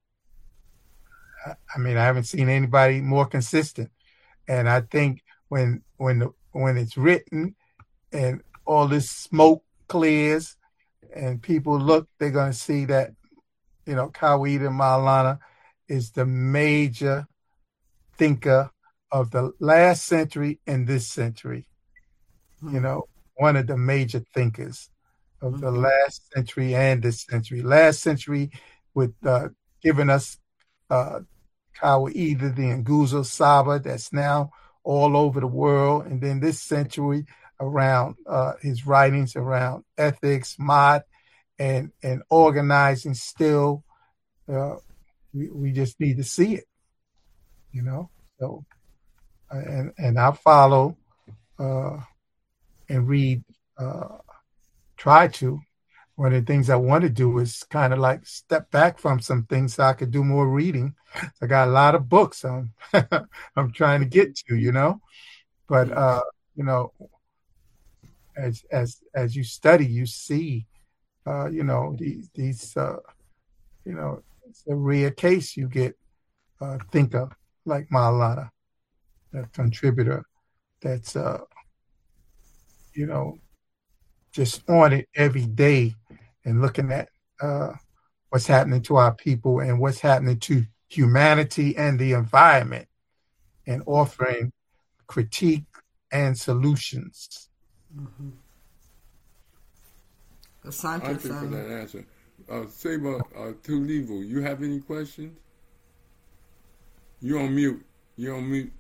I mean, I haven't seen anybody more consistent, and I think when when the, when it's written and all this smoke clears and people look, they're going to see that, you know, Kawida Maulana is the major thinker of the last century and this century. Mm-hmm. You know, one of the major thinkers of mm-hmm. the last century and this century. Last century with uh, giving us uh, Kawida, the Nguzo Saba, that's now all over the world. And then this century around uh, his writings around ethics, mod, and, and organizing still. Uh, we, we just need to see it, you know? So, and, and I follow uh, and read, uh, try to. One of the things I want to do is kind of like step back from some things so I could do more reading. I got a lot of books I'm, I'm trying to get to, you know, but, uh, you know, as, as, as you study, you see, uh, you know, these, these, uh, you know, it's a rare case you get a thinker like Maulana, a contributor that's, uh, you know, just on it every day and looking at uh, what's happening to our people and what's happening to humanity and the environment and offering critique and solutions. Mm-hmm. Thank you for that answer. Uh, Saber uh, Tulivu, you have any questions? You're on mute. You're on mute.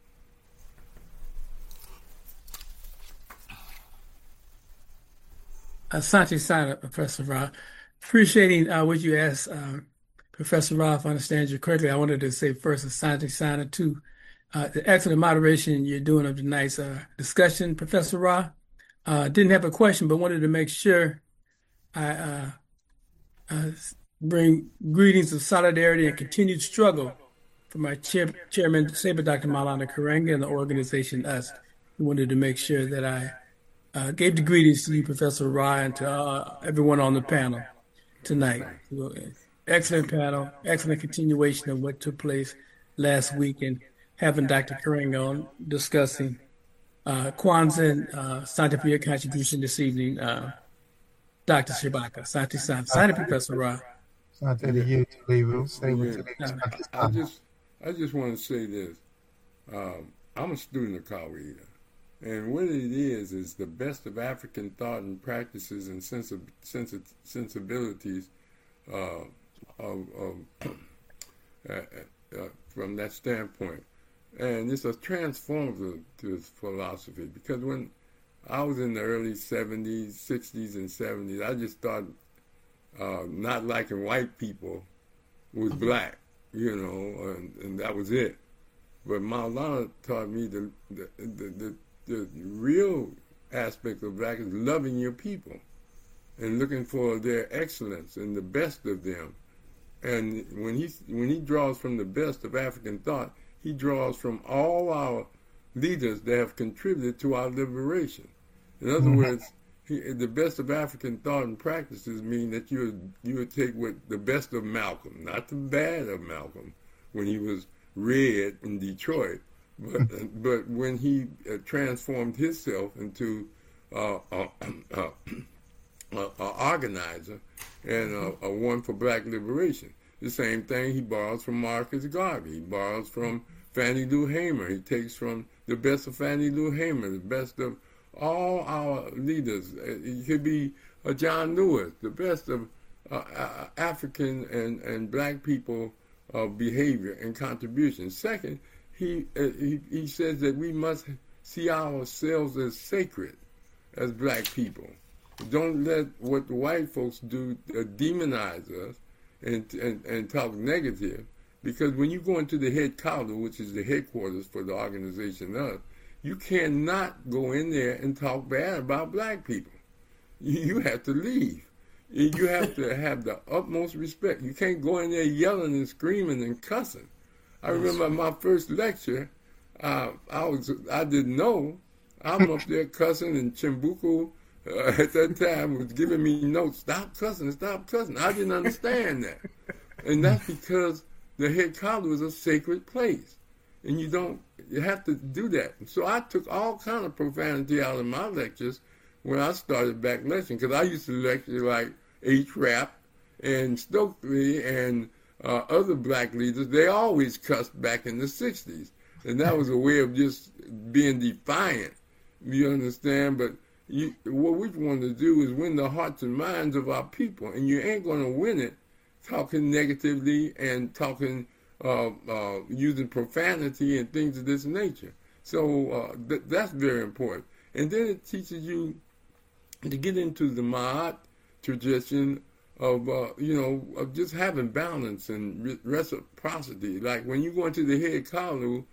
Asante Sana, Professor Ra. Appreciating uh, what you asked, uh, Professor Ra, if I understand you correctly, I wanted to say first, Asante Sana, too. Uh, the excellent moderation you're doing of tonight's uh, discussion, Professor Ra. Uh, didn't have a question, but wanted to make sure I uh, uh, bring greetings of solidarity and continued struggle for my chair, chairman, Saber Doctor Maulana Karenga, and the organization U S. We wanted to make sure that I Uh, gave the greetings to you, Professor Ryan, to uh, everyone on the panel tonight. Excellent panel, excellent continuation of what took place last week, and having Doctor Karenga on discussing uh, Kwanzaa and uh, Asante for your contribution this evening, uh, Doctor Shabaka. Asante Sana. Asante, Professor Ryan. Asante to you, Tulivu. I just, I just want to say this. Um, I'm a student of Kawida. And what it is, is the best of African thought and practices and sensi- sensi- sensibilities uh, of, of uh, uh, from that standpoint. And it's a transformative to his philosophy, because when I was in the early seventies, sixties, and seventies, I just thought uh, not liking white people was black, you know, and, and that was it. But Maulana taught me the the, the, the The real aspect of black is loving your people and looking for their excellence and the best of them. And when he when he draws from the best of African thought, he draws from all our leaders that have contributed to our liberation. In other mm-hmm. words, he, the best of African thought and practices mean that you would, you would take what the best of Malcolm, not the bad of Malcolm, when he was red in Detroit, but but when he uh, transformed himself into uh, a, a, a, a organizer and a, a one for black liberation. The same thing he borrows from Marcus Garvey. He borrows from Fannie Lou Hamer. He takes from the best of Fannie Lou Hamer, the best of all our leaders. It could be uh, John Lewis, the best of uh, uh, African and, and black people uh, behavior and contribution. Second, he, uh, he he says that we must see ourselves as sacred as black people. Don't let what the white folks do uh, demonize us and, and, and talk negative, because when you go into the head college, which is the headquarters for the organization us, you cannot go in there and talk bad about black people. You, you have to leave. You have to have the utmost respect. You can't go in there yelling and screaming and cussing. I remember my first lecture, uh, I was I didn't know. I'm up there cussing, and Chimbuku uh, at that time was giving me notes. Stop cussing, stop cussing. I didn't understand that. And that's because the head college was a sacred place. And you don't, you have to do that. So I took all kind of profanity out of my lectures when I started back lecturing, because I used to lecture like H. Rap and Stokely and uh, other black leaders. They always cussed back in the sixties. And that was a way of just being defiant. You understand? But you, what we want to do is win the hearts and minds of our people. And you ain't going to win it talking negatively and talking, uh, uh, using profanity and things of this nature. So uh, th- that's very important. And then it teaches you to get into the Ma'at tradition of, uh, you know, of just having balance and re- reciprocity. Like when you go into the head Kalu,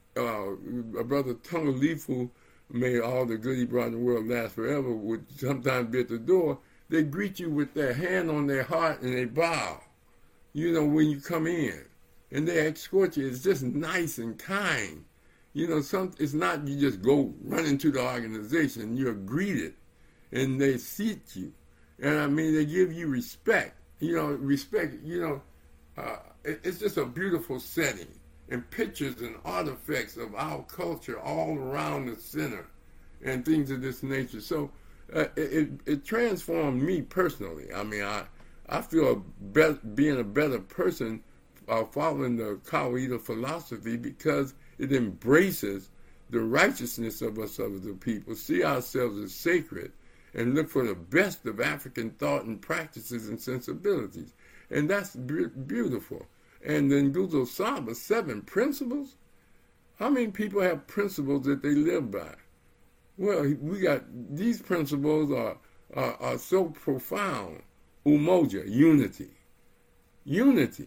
uh, a brother Tungalifu made all the good he brought in the world last forever, would sometimes be at the door. They greet you with their hand on their heart and they bow, you know, when you come in. And they escort you. It's just nice and kind. You know, some it's not you just go run into the organization. You're greeted and they seat you. And I mean, they give you respect. You know, respect, you know, uh, it, it's just a beautiful setting. And pictures and artifacts of our culture all around the center and things of this nature. So uh, it, it transformed me personally. I mean, I, I feel be- being a better person uh, following the Kawaida philosophy, because it embraces the righteousness of us, of the people, see ourselves as sacred, and look for the best of African thought and practices and sensibilities. And that's be- beautiful. And then Nguzo Saba, seven principles. How many people have principles that they live by? Well, we got, these principles are, are, are so profound. Umoja, unity. Unity.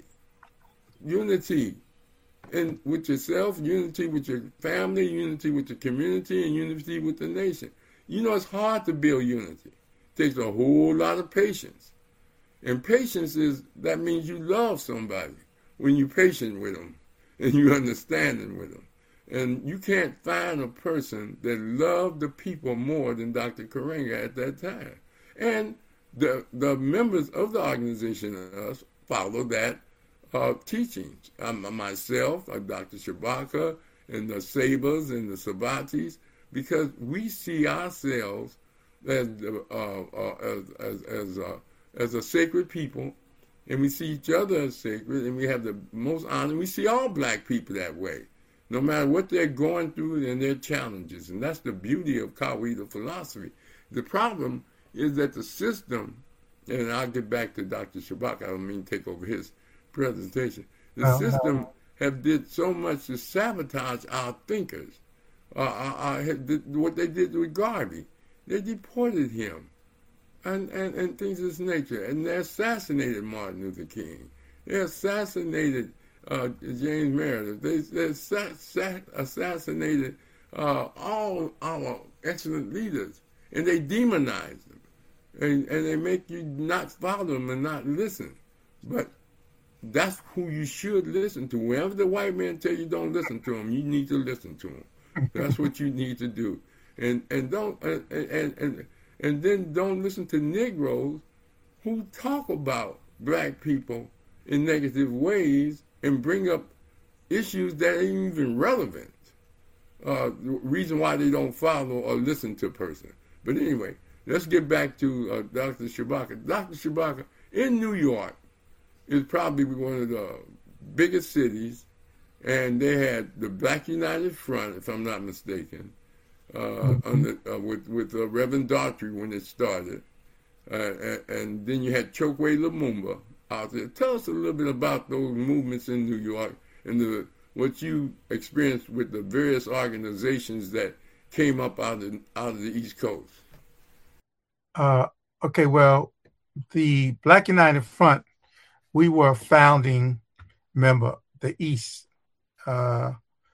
Unity in, with yourself, unity with your family, unity with the community, and unity with the nation. You know, it's hard to build unity. It takes a whole lot of patience. And patience is, that means you love somebody when you're patient with them and you understanding with them. And you can't find a person that loved the people more than Doctor Karenga at that time. And the the members of the organization and us follow that uh, teaching. Um, myself, uh, Doctor Shabaka, and the Sabas and the Sabatis, because we see ourselves as uh, uh, as as as, uh, as a sacred people, and we see each other as sacred, and we have the most honor. We see all black people that way, no matter what they're going through and their challenges. And that's the beauty of Kawaida philosophy. The problem is that the system, and I'll get back to Doctor Shabak, I don't mean to take over his presentation. The Oh, system no. have did so much to sabotage our thinkers. Uh, I, I had did what they did with Garvey. They deported him. And, and, and things of this nature. And they assassinated Martin Luther King. They assassinated uh, James Meredith. They, they sa- sa- assassinated uh, all our excellent leaders. And they demonize them. And, and they make you not follow them and not listen. But that's who you should listen to. Whenever the white man tell you don't listen to him, you need to listen to him. That's what you need to do. And and don't and and, and and then don't listen to Negroes who talk about black people in negative ways and bring up issues that ain't even relevant. Uh, the reason why they don't follow or listen to a person. But anyway, let's get back to uh, Doctor Shabaka. Doctor Shabaka, in New York, is probably one of the biggest cities, and they had the Black United Front, if I'm not mistaken, uh, mm-hmm. under, uh, with, with uh, Reverend Daughtry when it started. Uh, and, and then you had Chokwe Lumumba out there. Tell us a little bit about those movements in New York and the what you experienced with the various organizations that came up out of, out of the East Coast. Uh, okay, well, the Black United Front, we were a founding member, the East. Uh,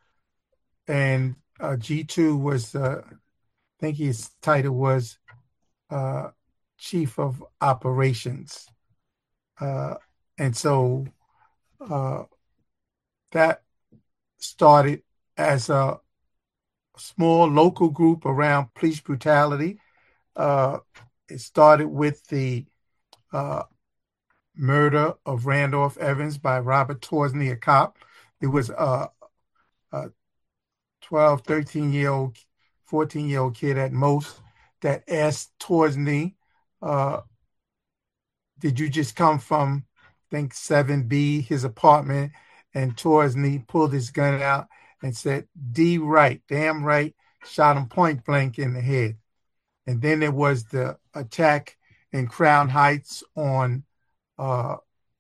and uh, G two was, uh, I think his title was uh, Chief of Operations. Uh, and so uh, that started as a small local group around police brutality. Uh, it started with the uh, murder of Randolph Evans by Robert Torsney, a cop. There was a, a twelve, thirteen-year-old, fourteen-year-old kid at most that asked Torsney, uh, did you just come from, I think, seven B, his apartment? And Torsney pulled his gun out and said, D right, damn right, shot him point blank in the head. And then there was the attack in Crown Heights on uh,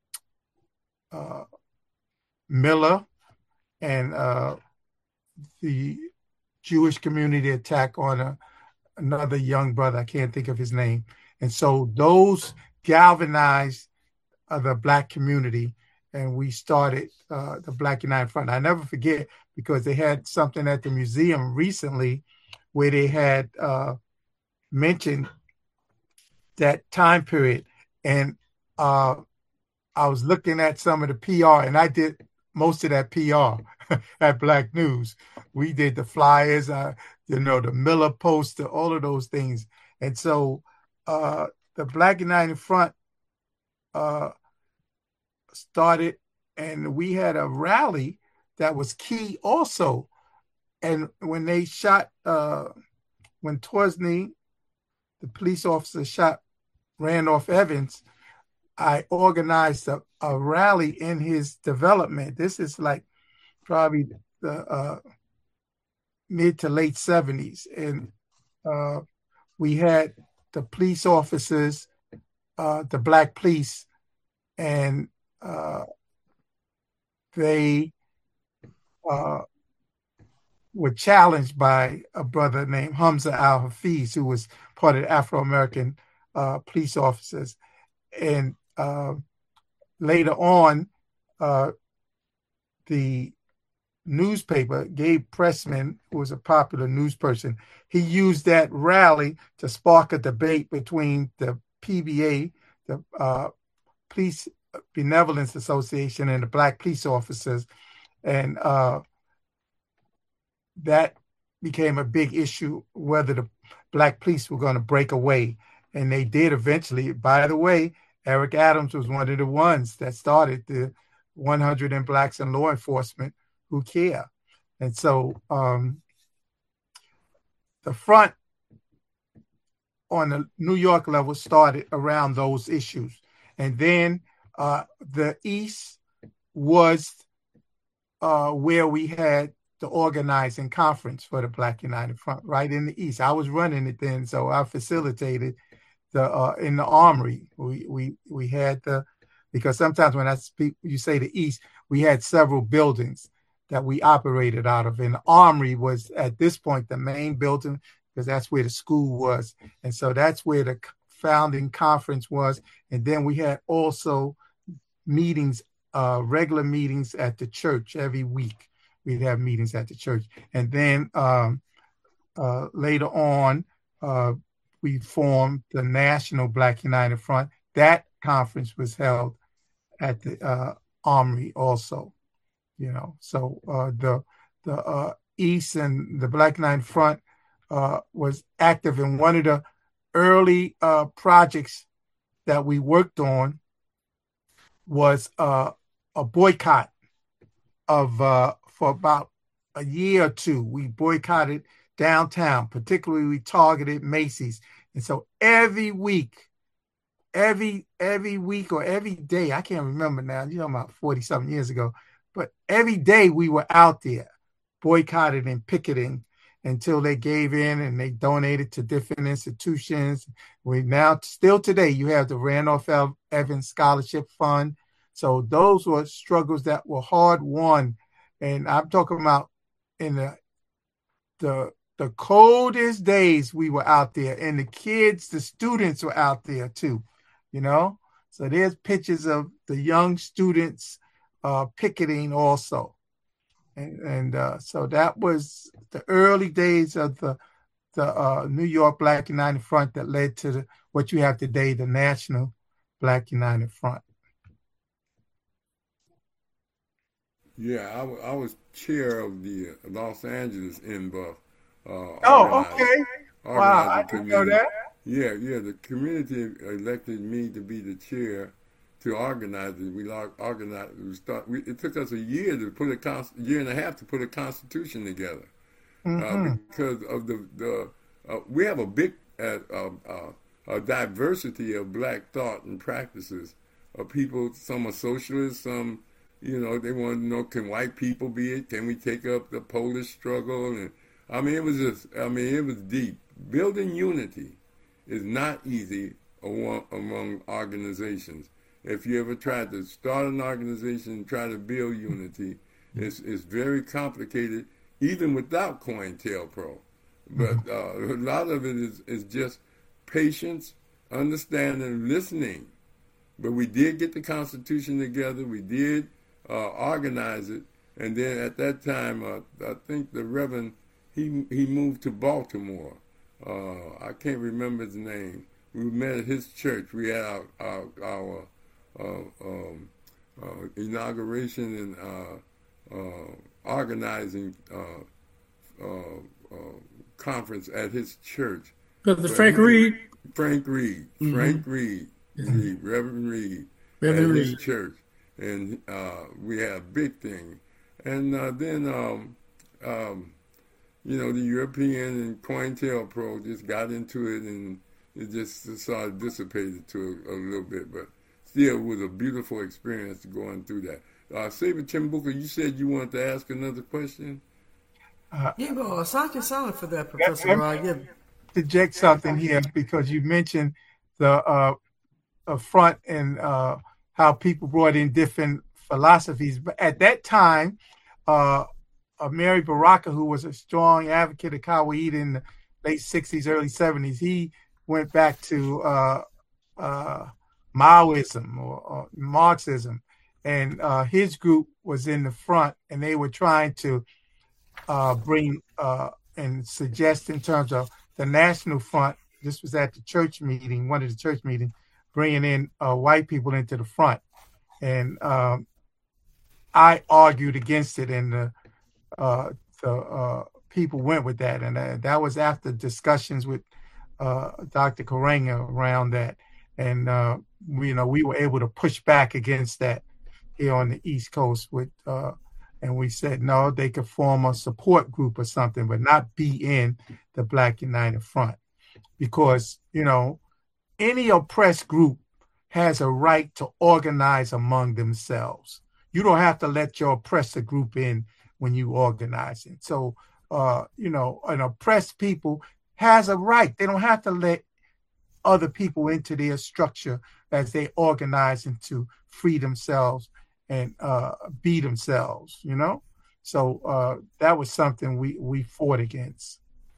uh, Miller and uh, the Jewish community attack on a, another young brother. I can't think of his name. And so those galvanized uh, the Black community, and we started uh, the Black United Front. I never forget, because they had something at the museum recently where they had uh, mentioned that time period. And uh, I was looking at some of the P R, and I did most of that P R at Black News. We did the flyers, uh, you know, the Miller poster, all of those things. And so uh, the Black United Front uh, started, and we had a rally that was key also. And when they shot, uh, when Torsney, the police officer, shot Randolph Evans, I organized a, a rally in his development. This is like probably the uh, mid to late seventies. And uh, we had the police officers, uh, the Black police, and uh, they uh, were challenged by a brother named Hamza Al-Hafiz, who was part of the Afro-American uh, police officers. And uh, later on, uh, the newspaper, Gabe Pressman, who was a popular news person, he used that rally to spark a debate between the P B A, the uh, Police Benevolence Association, and the Black police officers. And uh, that became a big issue, whether the Black police were going to break away. And they did eventually. By the way, Eric Adams was one of the ones that started the one hundred in Blacks in Law Enforcement Who Care. And so um, the front on the New York level started around those issues. And then uh, the East was uh, where we had the organizing conference for the Black United Front, right in the East. I was running it then, so I facilitated the uh, in the Armory. We we we had the, because sometimes when I speak, you say the East, we had several buildings that we operated out of. And the Armory was at this point the main building, because that's where the school was. And so that's where the founding conference was. And then we had also meetings, uh, regular meetings at the church every week. We'd have meetings at the church. And then um, uh, later on, uh, we formed the National Black United Front. That conference was held at the uh, Armory also. You know, so uh, the the uh, East and the Black United Front uh, was active, and one of the early uh, projects that we worked on was uh, a boycott of uh, for about a year or two. We boycotted downtown, particularly we targeted Macy's. And so every week, every every week or every day, I can't remember now, you know, about forty something years ago, but every day we were out there boycotting and picketing until they gave in and they donated to different institutions. We now, still today, you have the Randolph Evans Scholarship Fund. So those were struggles that were hard won. And I'm talking about in the the the coldest days we were out there, and the kids, the students were out there too, you know? So there's pictures of the young students uh, picketing also. And, and uh, so that was the early days of the the uh, New York Black United Front that led to the, what you have today, the National Black United Front. Yeah, I, w- I was chair of the Los Angeles N B U F. Uh, oh, okay. Wow, I didn't know that. Yeah, yeah, the community elected me to be the chair to organize it. We organized. We start. We, it took us a year to put a const, year and a half to put a constitution together, mm-hmm. uh, because of the the. Uh, we have a big uh, uh, uh, a diversity of black thought and practices. Of people, some are socialists, some, you know, they want to know, can white people be it? Can we take up the Polish struggle? And I mean, it was just, I mean, it was deep. Building unity is not easy among, among organizations. If you ever tried to start an organization and try to build unity, it's, it's very complicated, even without COINTELPRO. But uh, a lot of it is, is just patience, understanding, listening. But we did get the Constitution together. We did uh, organize it. And then at that time, uh, I think the Reverend, he he moved to Baltimore. Uh, I can't remember his name. We met at his church. We had our, our, our uh, um, uh, inauguration and uh, uh, organizing uh, uh, uh, conference at his church. Brother Frank Reed? Frank Reed. Mm-hmm. Frank Reed. Reed, Reverend Reed, Reverend at Reed. his church, and uh, we had a big thing. And uh, then, um, um, you know, the European and COINTELPRO just got into it, and it just sort of dissipated to a, a little bit. But still, it was a beautiful experience going through that. Uh, Saber Timbuka, you said you wanted to ask another question? Uh, yeah, well, Asante Sana for that, Professor Rod. Yeah. Interject something here, because you mentioned the uh, a front and uh, how people brought in different philosophies. But at that time, uh, uh, Mary Baraka, who was a strong advocate of Kawaii in the late sixties, early seventies, he went back to uh, uh, Maoism or, or Marxism. And uh, his group was in the front, and they were trying to uh, bring uh, and suggest in terms of the National Front. This was at the church meeting, one of the church meetings, bringing in uh, white people into the front. And um, I argued against it, and the, uh, the uh, people went with that. And uh, that was after discussions with uh, Doctor Karenga around that. And, uh, we, you know, we were able to push back against that here on the East Coast. with, uh, And we said, no, they could form a support group or something, but not be in the Black United Front. Because, you know, any oppressed group has a right to organize among themselves. You don't have to let your oppressor group in when you organize it. So, uh, you know, an oppressed people has a right. They don't have to let other people into their structure as they organize and to free themselves and uh, be themselves, you know? So uh, that was something we, we fought against.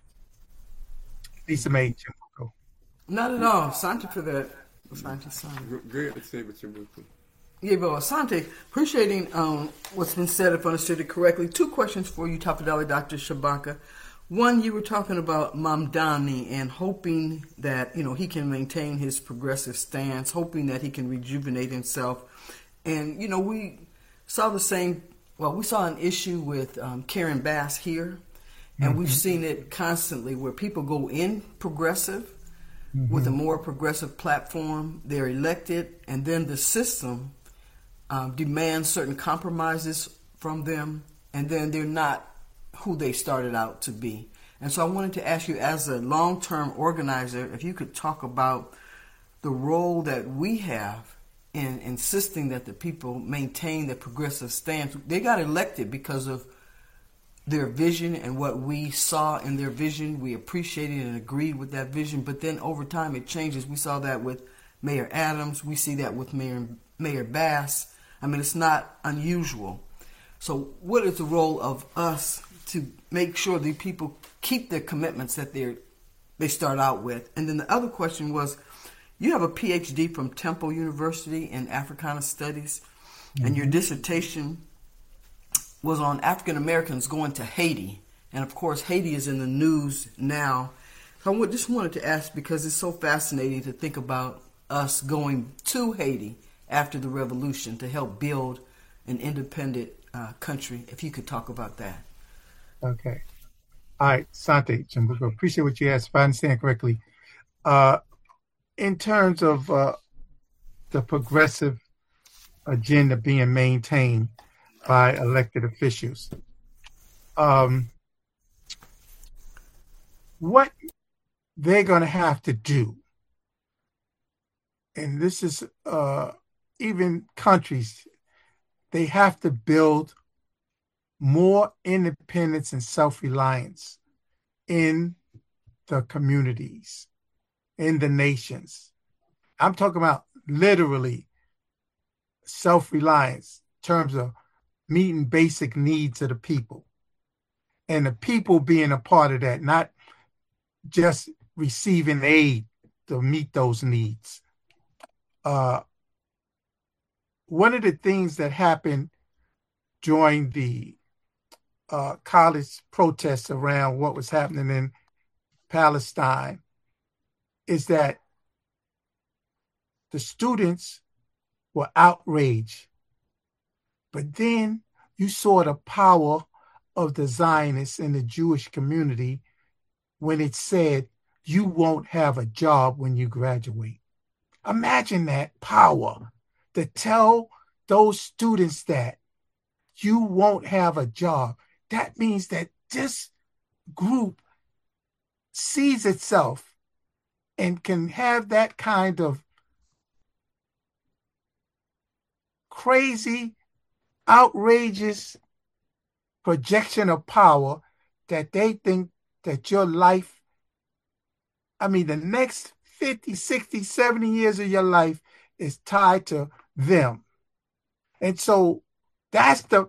Lisa Mae Chimbuko. Not at all. Asante for that. Asante Sana. Great to say what you're moving. Yeah, well, Asante, appreciating um, what's been said, if understood it correctly. Two questions for you, Tafadali, Doctor Shabaka. One, you were talking about Mamdani and hoping that, you know, he can maintain his progressive stance, hoping that he can rejuvenate himself. And, you know, we saw the same, well, we saw an issue with um, Karen Bass here, and mm-hmm. we've seen it constantly where people go in progressive, mm-hmm. with a more progressive platform. They're elected, and then the system um, demands certain compromises from them, and then they're not who they started out to be. And so I wanted to ask you, as a long-term organizer, if you could talk about the role that we have in insisting that the people maintain the progressive stance. They got elected because of their vision and what we saw in their vision. We appreciated and agreed with that vision, but then over time it changes. We saw that with Mayor Adams. We see that with Mayor, Mayor Bass. I mean, it's not unusual. So what is the role of us to make sure the people keep their commitments that they they start out with? And then the other question was, you have a P H D from Temple University in Africana Studies, mm-hmm. and your dissertation was on African Americans going to Haiti. And of course, Haiti is in the news now. So I just wanted to ask, because it's so fascinating to think about us going to Haiti after the revolution to help build an independent uh, country. If you could talk about that. Okay. All right, Sante, Chambuko, appreciate what you asked. If I understand correctly, uh, in terms of uh, the progressive agenda being maintained by elected officials, um, what they're going to have to do, and this is uh, even countries, they have to build more independence and self-reliance in the communities, in the nations. I'm talking about literally self-reliance in terms of meeting basic needs of the people, and the people being a part of that, not just receiving aid to meet those needs. Uh, one of the things that happened during the uh, college protests around what was happening in Palestine is that the students were outraged. But then you saw the power of the Zionists in the Jewish community when it said, you won't have a job when you graduate. Imagine that power to tell those students that you won't have a job. That means that this group sees itself and can have that kind of crazy, outrageous projection of power that they think that your life, I mean, the next fifty, sixty, seventy years of your life is tied to them. And so that's the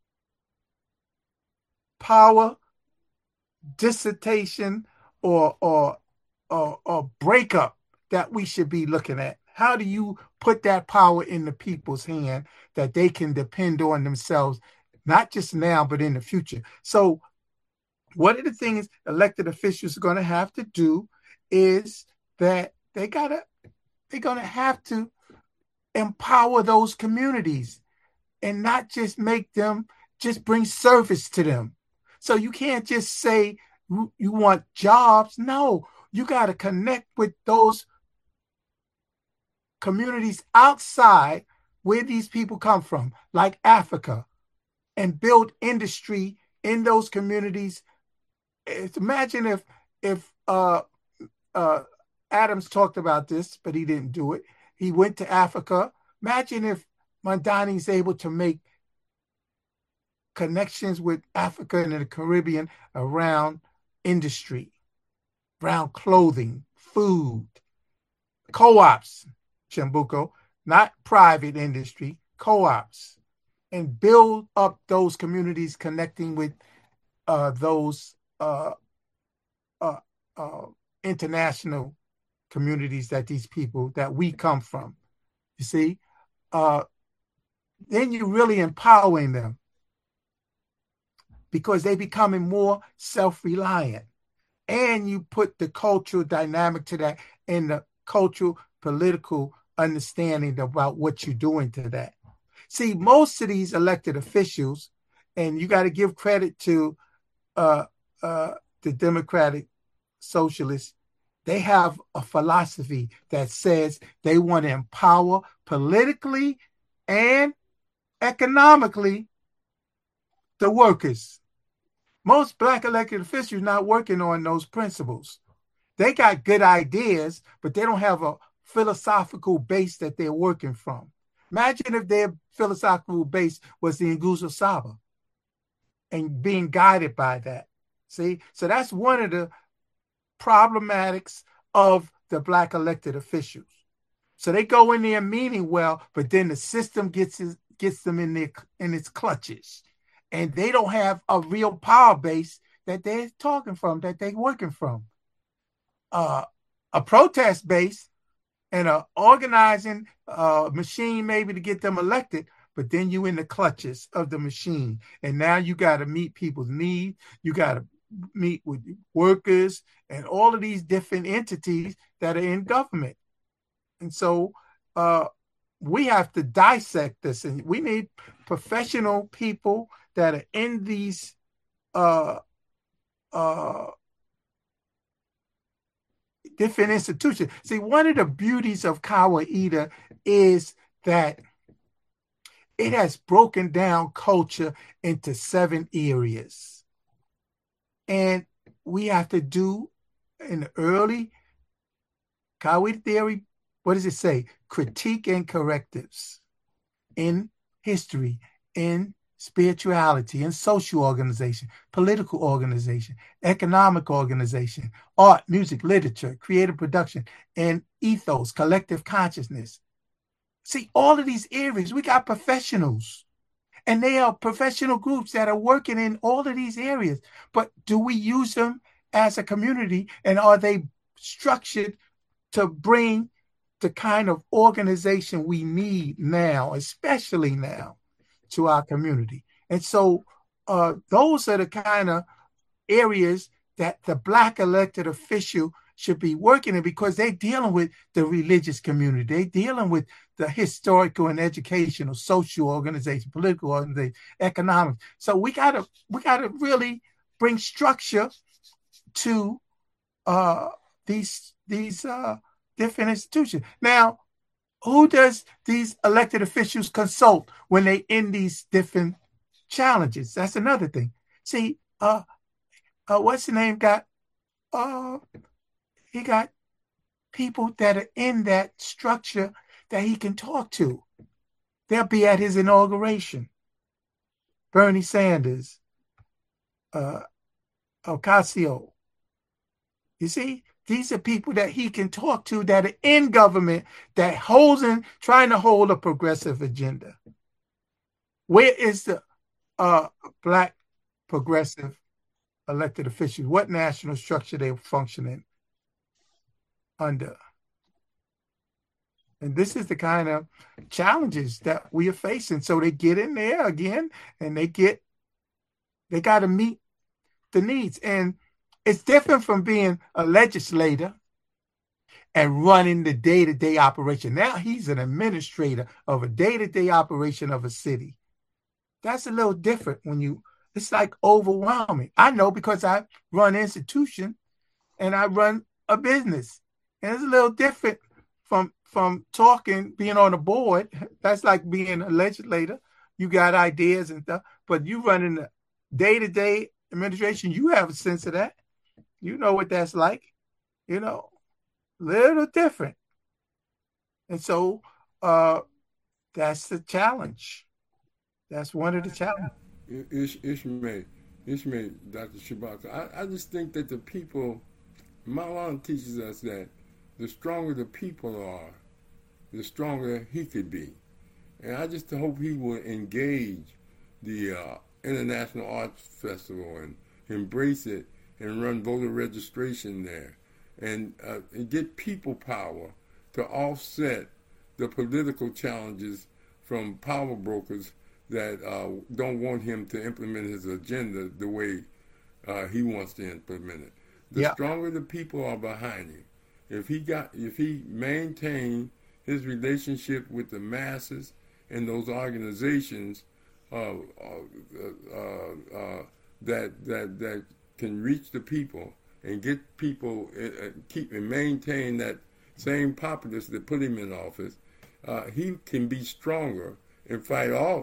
power dissertation or, or, or, or breakup that we should be looking at. How do you put that power in the people's hand that they can depend on themselves, not just now, but in the future? So one of the things elected officials are going to have to do is that they gotta, they're going to have to empower those communities and not just make them, just bring service to them. So you can't just say you want jobs. No, you got to connect with those communities outside where these people come from, like Africa, and build industry in those communities. Imagine if if uh, uh, Adams talked about this, but he didn't do it. He went to Africa. Imagine if Mandani's able to make connections with Africa and the Caribbean around industry, around clothing, food, co-ops, Chambuko, not private industry, co-ops, and build up those communities connecting with uh, those uh, uh, uh, international communities that these people, that we come from. You see, uh, then you're really empowering them because they're becoming more self-reliant. And you put the cultural dynamic to that and the cultural, political understanding about what you're doing to that. See, most of these elected officials, and you got to give credit to uh, uh, the Democratic Socialists, They have a philosophy that says they want to empower politically and economically the workers. Most Black elected officials not working on those principles. They got good ideas, but they don't have a philosophical base that they're working from. Imagine if their philosophical base was the Nguzo Saba and being guided by that. See, so that's one of the problematics of the Black elected officials. So they go in there meaning well, but then the system gets his, gets them in their in its clutches, and they don't have a real power base that they're talking from, that they're working from. Uh, a protest base and a organizing uh, machine maybe to get them elected, but then you in the clutches of the machine, and now you got to meet people's needs. You got to meet with workers and all of these different entities that are in government. And so uh, we have to dissect this, and we need professional people that are in these uh, uh, different institutions. See, one of the beauties of Kawaida is that it has broken down culture into seven areas. And we have to do in the early Kawaida theory, what does it say? Critique and correctives in history, in spirituality, in social organization, political organization, economic organization, art, music, literature, creative production, and ethos, collective consciousness. See, all of these areas, we got professionals, and they are professional groups that are working in all of these areas. But do we use them as a community, and are they structured to bring the kind of organization we need now, especially now, to our community? And so uh, those are the kind of areas that the Black elected official should be working in, because they're dealing with the religious community. They're dealing with the historical and educational, social organization, political organization, economic. So we gotta we gotta really bring structure to uh, these these uh, different institutions. Now, who does these elected officials consult when they in these different challenges? That's another thing. See, uh, uh, what's the name got? Uh, he got people that are in that structure that he can talk to. They'll be at his inauguration. Bernie Sanders, uh, Ocasio. You see, these are people that he can talk to that are in government, that holds in, trying to hold a progressive agenda. Where is the uh, Black progressive elected officials? What national structure they functioning under? And this is the kind of challenges that we are facing. So they get in there again, and they get, they got to meet the needs. And it's different from being a legislator and running the day-to-day operation. Now he's an administrator of a day-to-day operation of a city. That's a little different when you, it's like overwhelming. I know, because I run an institution and I run a business. And it's a little different from from talking, being on a board. That's like being a legislator. You got ideas and stuff, but you running the day-to-day administration, you have a sense of that. You know what that's like, you know, little different. And so uh, that's the challenge. That's one of the challenges. Ish, Ishmael, Ishmael, Doctor Shabaka, I, I just think that the people, Maulana teaches us that the stronger the people are, the stronger he could be. And I just hope he will engage the uh, International Arts Festival and embrace it and run voter registration there, and, uh, and get people power to offset the political challenges from power brokers that uh, don't want him to implement his agenda the way uh, he wants to implement it. The yeah. stronger the people are behind him, if he got, if he maintained his relationship with the masses and those organizations uh, uh, uh, uh, that that that can reach the people and get people, uh, keep and maintain that same populace that put him in office, uh, he can be stronger and fight off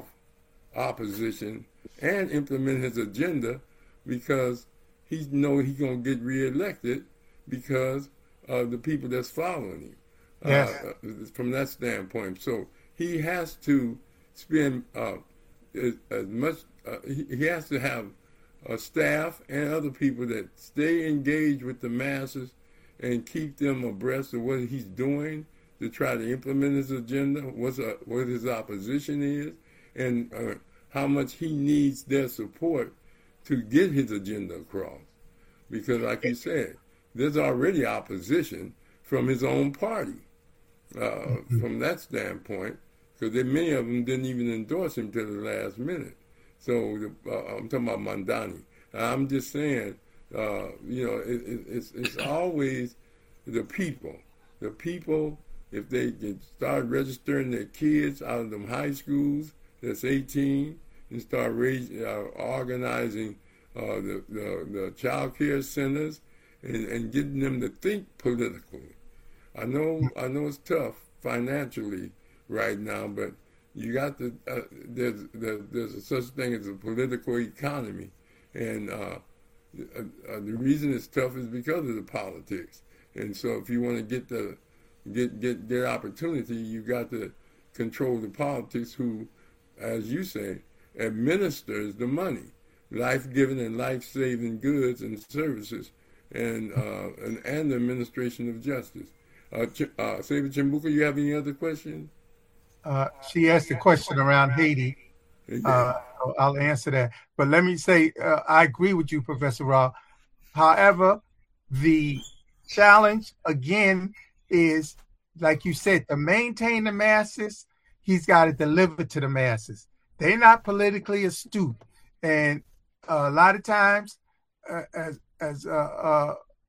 opposition and implement his agenda, because he know he's going to get reelected because of the people that's following him. Yes. Uh, from that standpoint. So he has to spend uh, as, as much, uh, he, he has to have a staff and other people that stay engaged with the masses and keep them abreast of what he's doing to try to implement his agenda, what's uh, what his opposition is, and uh, how much he needs their support to get his agenda across. Because like you said, there's already opposition from his own party uh, mm-hmm. from that standpoint, because many of them didn't even endorse him till the last minute. So the, uh, I'm talking about Mamdani. I'm just saying, uh, you know, it, it, it's, it's always the people. The people, if they can start registering their kids out of them high schools that's eighteen and start raising, uh, organizing uh, the, the, the child care centers and, and getting them to think politically. I know I know it's tough financially right now, but you got to, uh, there's, there, there's a such thing as a political economy. And uh, uh, the reason it's tough is because of the politics. And so if you want to get the get get get opportunity, you got to control the politics, who, as you say, administers the money, life-giving and life-saving goods and services, and uh, and, and the administration of justice. Uh, Ch- uh, Saber Chimbuka, you have any other questions? Uh, she asked a question around Haiti. Uh, I'll answer that. But let me say, uh, I agree with you, Professor Ra. However, the challenge, again, is, like you said, to maintain the masses, he's got to deliver to the masses. They're not politically astute. And uh, a lot of times, uh, as, as uh, uh,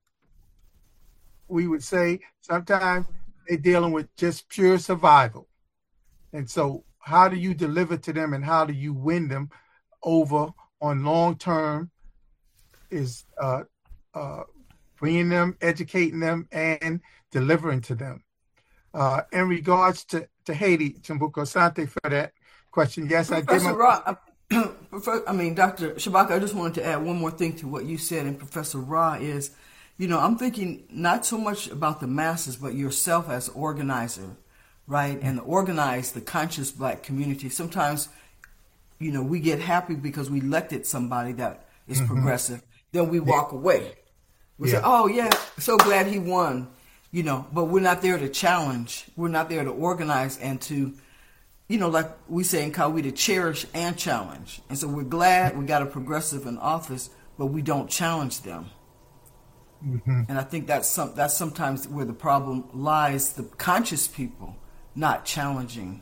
we would say, sometimes they're dealing with just pure survival. And so how do you deliver to them and how do you win them over on long term is uh, uh, bringing them, educating them, and delivering to them. Uh, in regards to, to Haiti, Chimbuka, Asante for that question. Yes, I did. My- Ra, I mean, Doctor Shabaka, I just wanted to add one more thing to what you said, and Professor Ra is, you know, I'm thinking not so much about the masses, but yourself as organizer. Right, and organize the conscious black community. Sometimes, you know, we get happy because we elected somebody that is mm-hmm. progressive. Then we walk yeah. away. We yeah. say, "Oh yeah, so glad he won," you know. But we're not there to challenge. We're not there to organize and to, you know, like we say in Kawi, to cherish and challenge. And so we're glad we got a progressive in office, but we don't challenge them. Mm-hmm. And I think that's some that's sometimes where the problem lies. The conscious people not challenging.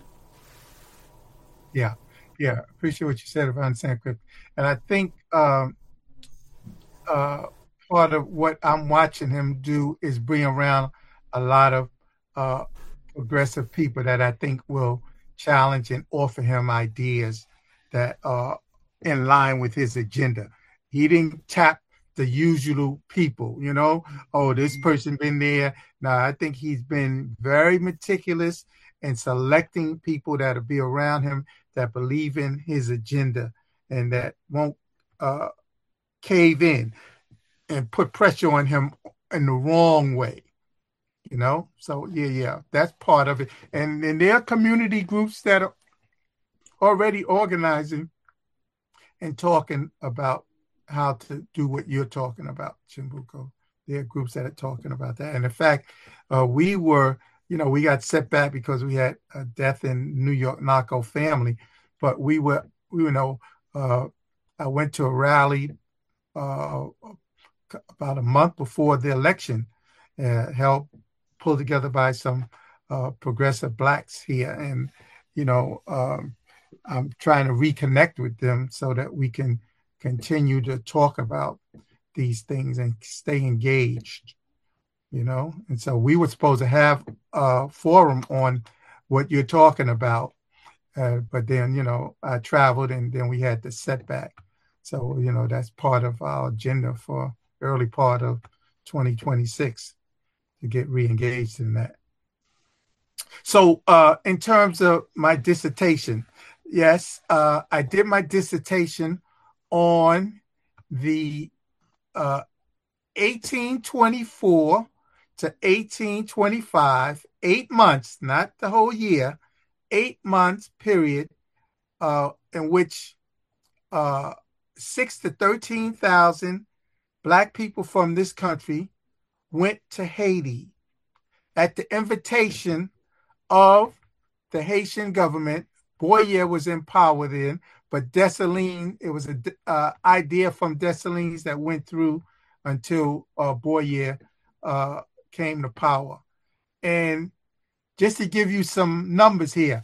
Yeah, yeah. Appreciate what you said about Sanskrit. And I think um, uh, part of what I'm watching him do is bring around a lot of uh, progressive people that I think will challenge and offer him ideas that are in line with his agenda. He didn't tap the usual people, you know, oh, this person been there. Now, I think he's been very meticulous in selecting people that'll be around him that believe in his agenda and that won't uh, cave in and put pressure on him in the wrong way, you know? So, yeah, yeah, that's part of it. And, and there are community groups that are already organizing and talking about how to do what you're talking about, Chimbuko. There are groups that are talking about that. And in fact, uh, we were, you know, we got set back because we had a death in New York Nako family, but we were, we, you know, uh, I went to a rally uh, about a month before the election, uh, helped pulled together by some uh, progressive blacks here. And, you know, um, I'm trying to reconnect with them so that we can continue to talk about these things and stay engaged, you know? And so we were supposed to have a forum on what you're talking about. Uh, but then, you know, I traveled and then we had the setback. So, you know, that's part of our agenda for early part of twenty twenty-six to get re-engaged in that. So uh, in terms of my dissertation, yes, uh, I did my dissertation on the uh, eighteen twenty-four to eighteen twenty-five, eight months, not the whole year, eight months period uh, in which uh, six to thirteen thousand Black people from this country went to Haiti at the invitation of the Haitian government. Boyer was in power then, but Dessalines, it was an uh, idea from Dessalines that went through until uh, Boyer uh, came to power. And just to give you some numbers here,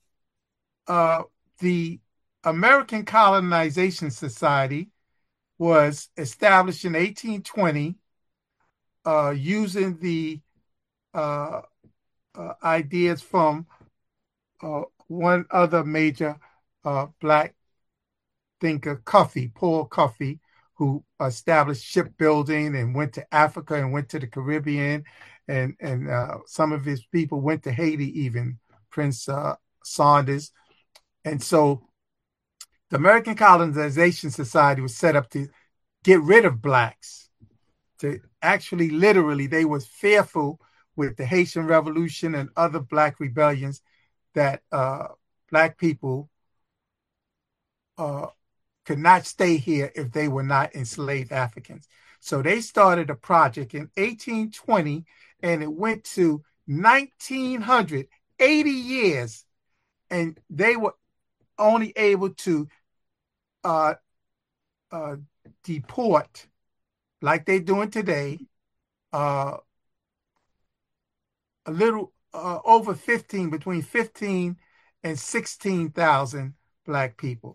uh, the American Colonization Society was established in eighteen twenty uh, using the uh, uh, ideas from uh, one other major uh, Black thinker, Cuffy, Paul Cuffy, who established shipbuilding and went to Africa and went to the Caribbean, and and uh, some of his people went to Haiti, even Prince uh, Saunders. And so the American Colonization Society was set up to get rid of Blacks, to actually literally, they was fearful with the Haitian Revolution and other Black rebellions that uh, Black people uh, could not stay here if they were not enslaved Africans. So they started a project in eighteen twenty, and it went to nineteen hundred, eighty years, and they were only able to uh, uh, deport, like they're doing today, uh, a little uh, over fifteen, between fifteen and sixteen thousand Black people.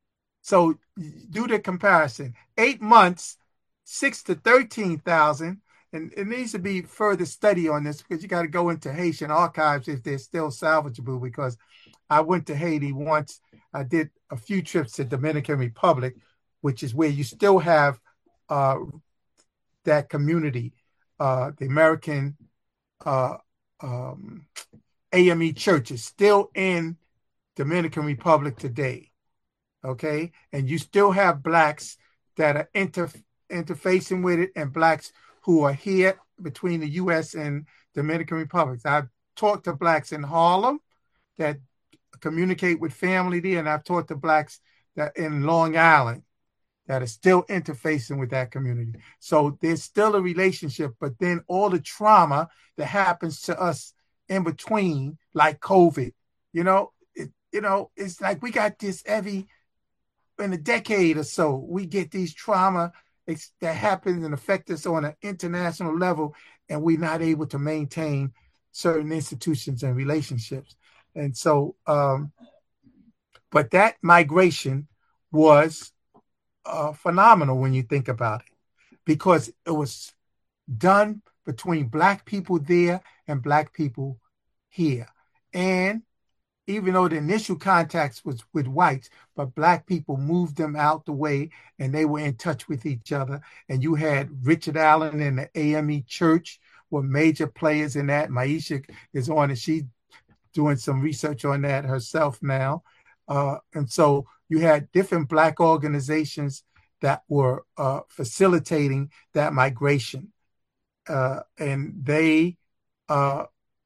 So do the comparison. Eight months, six to thirteen thousand, and it needs to be further study on this because you got to go into Haitian archives if they're still salvageable, because I went to Haiti once. I did a few trips to Dominican Republic, which is where you still have uh, that community, uh, the American uh, um, A M E Church is still in Dominican Republic today, okay? And you still have Blacks that are inter- interfacing with it, and Blacks who are here between the U S and Dominican Republic. I've talked to Blacks in Harlem that communicate with family there, and I've talked to Blacks that in Long Island that are still interfacing with that community. So there's still a relationship, but then all the trauma that happens to us in between, like COVID, you know, it, you know, it's like we got this every, in a decade or so, we get these trauma that happens and affect us on an international level, and we're not able to maintain certain institutions and relationships. And so, um, but that migration was uh, phenomenal when you think about it, because it was done between Black people there and Black people here. And even though the initial contacts was with whites, but Black people moved them out the way, and they were in touch with each other. And you had Richard Allen and the A M E Church were major players in that. Maisha is on it. She's doing some research on that herself now. Uh, and so you had different Black organizations that were uh, facilitating that migration. Uh, and they uh,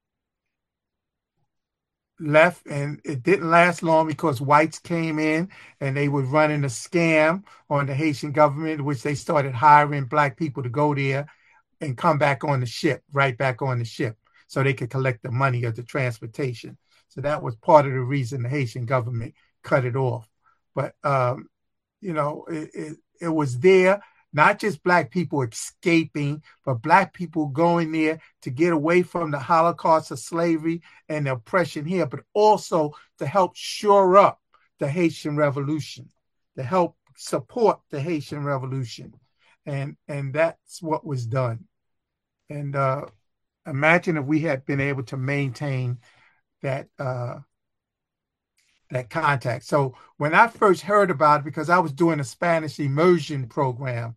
left, and it didn't last long because whites came in and they were running a scam on the Haitian government, which they started hiring Black people to go there and come back on the ship, right back on the ship, so they could collect the money of the transportation. So that was part of the reason the Haitian government cut it off. But, um, you know, it, it, it was there, not just Black people escaping, but Black people going there to get away from the Holocaust of slavery and the oppression here, but also to help shore up the Haitian Revolution, to help support the Haitian Revolution. And, and that's what was done. And uh, imagine if we had been able to maintain that uh, that contact. So when I first heard about it, because I was doing a Spanish immersion program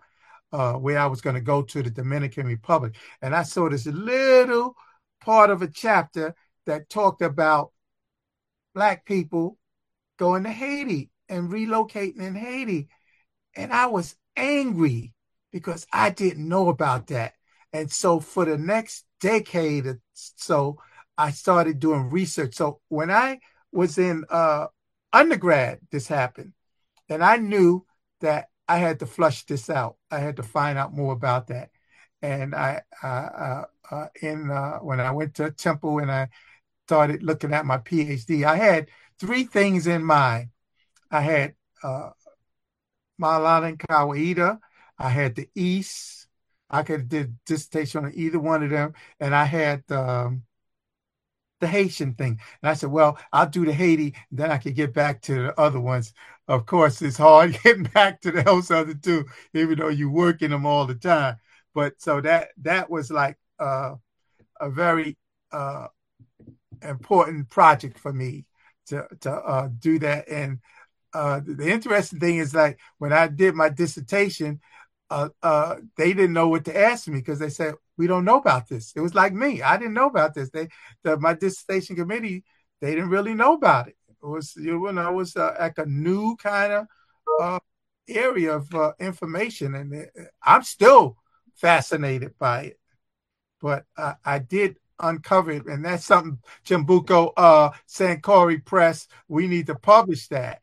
uh, where I was going to go to the Dominican Republic. And I saw this little part of a chapter that talked about Black people going to Haiti and relocating in Haiti. And I was angry because I didn't know about that. And so for the next decade or so, I started doing research. So when I was in uh, undergrad, this happened. And I knew that I had to flush this out. I had to find out more about that. And I, uh, uh, uh, in uh, when I went to Temple and I started looking at my PhD, I had three things in mind. I had uh, Maulana and Qaeda. I had the East. I could do dissertation on either one of them. And I had um, the Haitian thing. And I said, well, I'll do the Haiti, then I can get back to the other ones. Of course, it's hard getting back to those other two, even though you work in them all the time. But so that that was like uh, a very uh, important project for me to, to uh, do that. And uh, the interesting thing is, like, when I did my dissertation, uh, uh, they didn't know what to ask me because they said, we don't know about this. It was like me. I didn't know about this. They, the, my dissertation committee, they didn't really know about it. It was, you know, it was uh, like a new kind of uh, area of uh, information. And it, I'm still fascinated by it. But uh, I did uncover it. And that's something, Chimbuko, uh, Sankore Press, we need to publish that.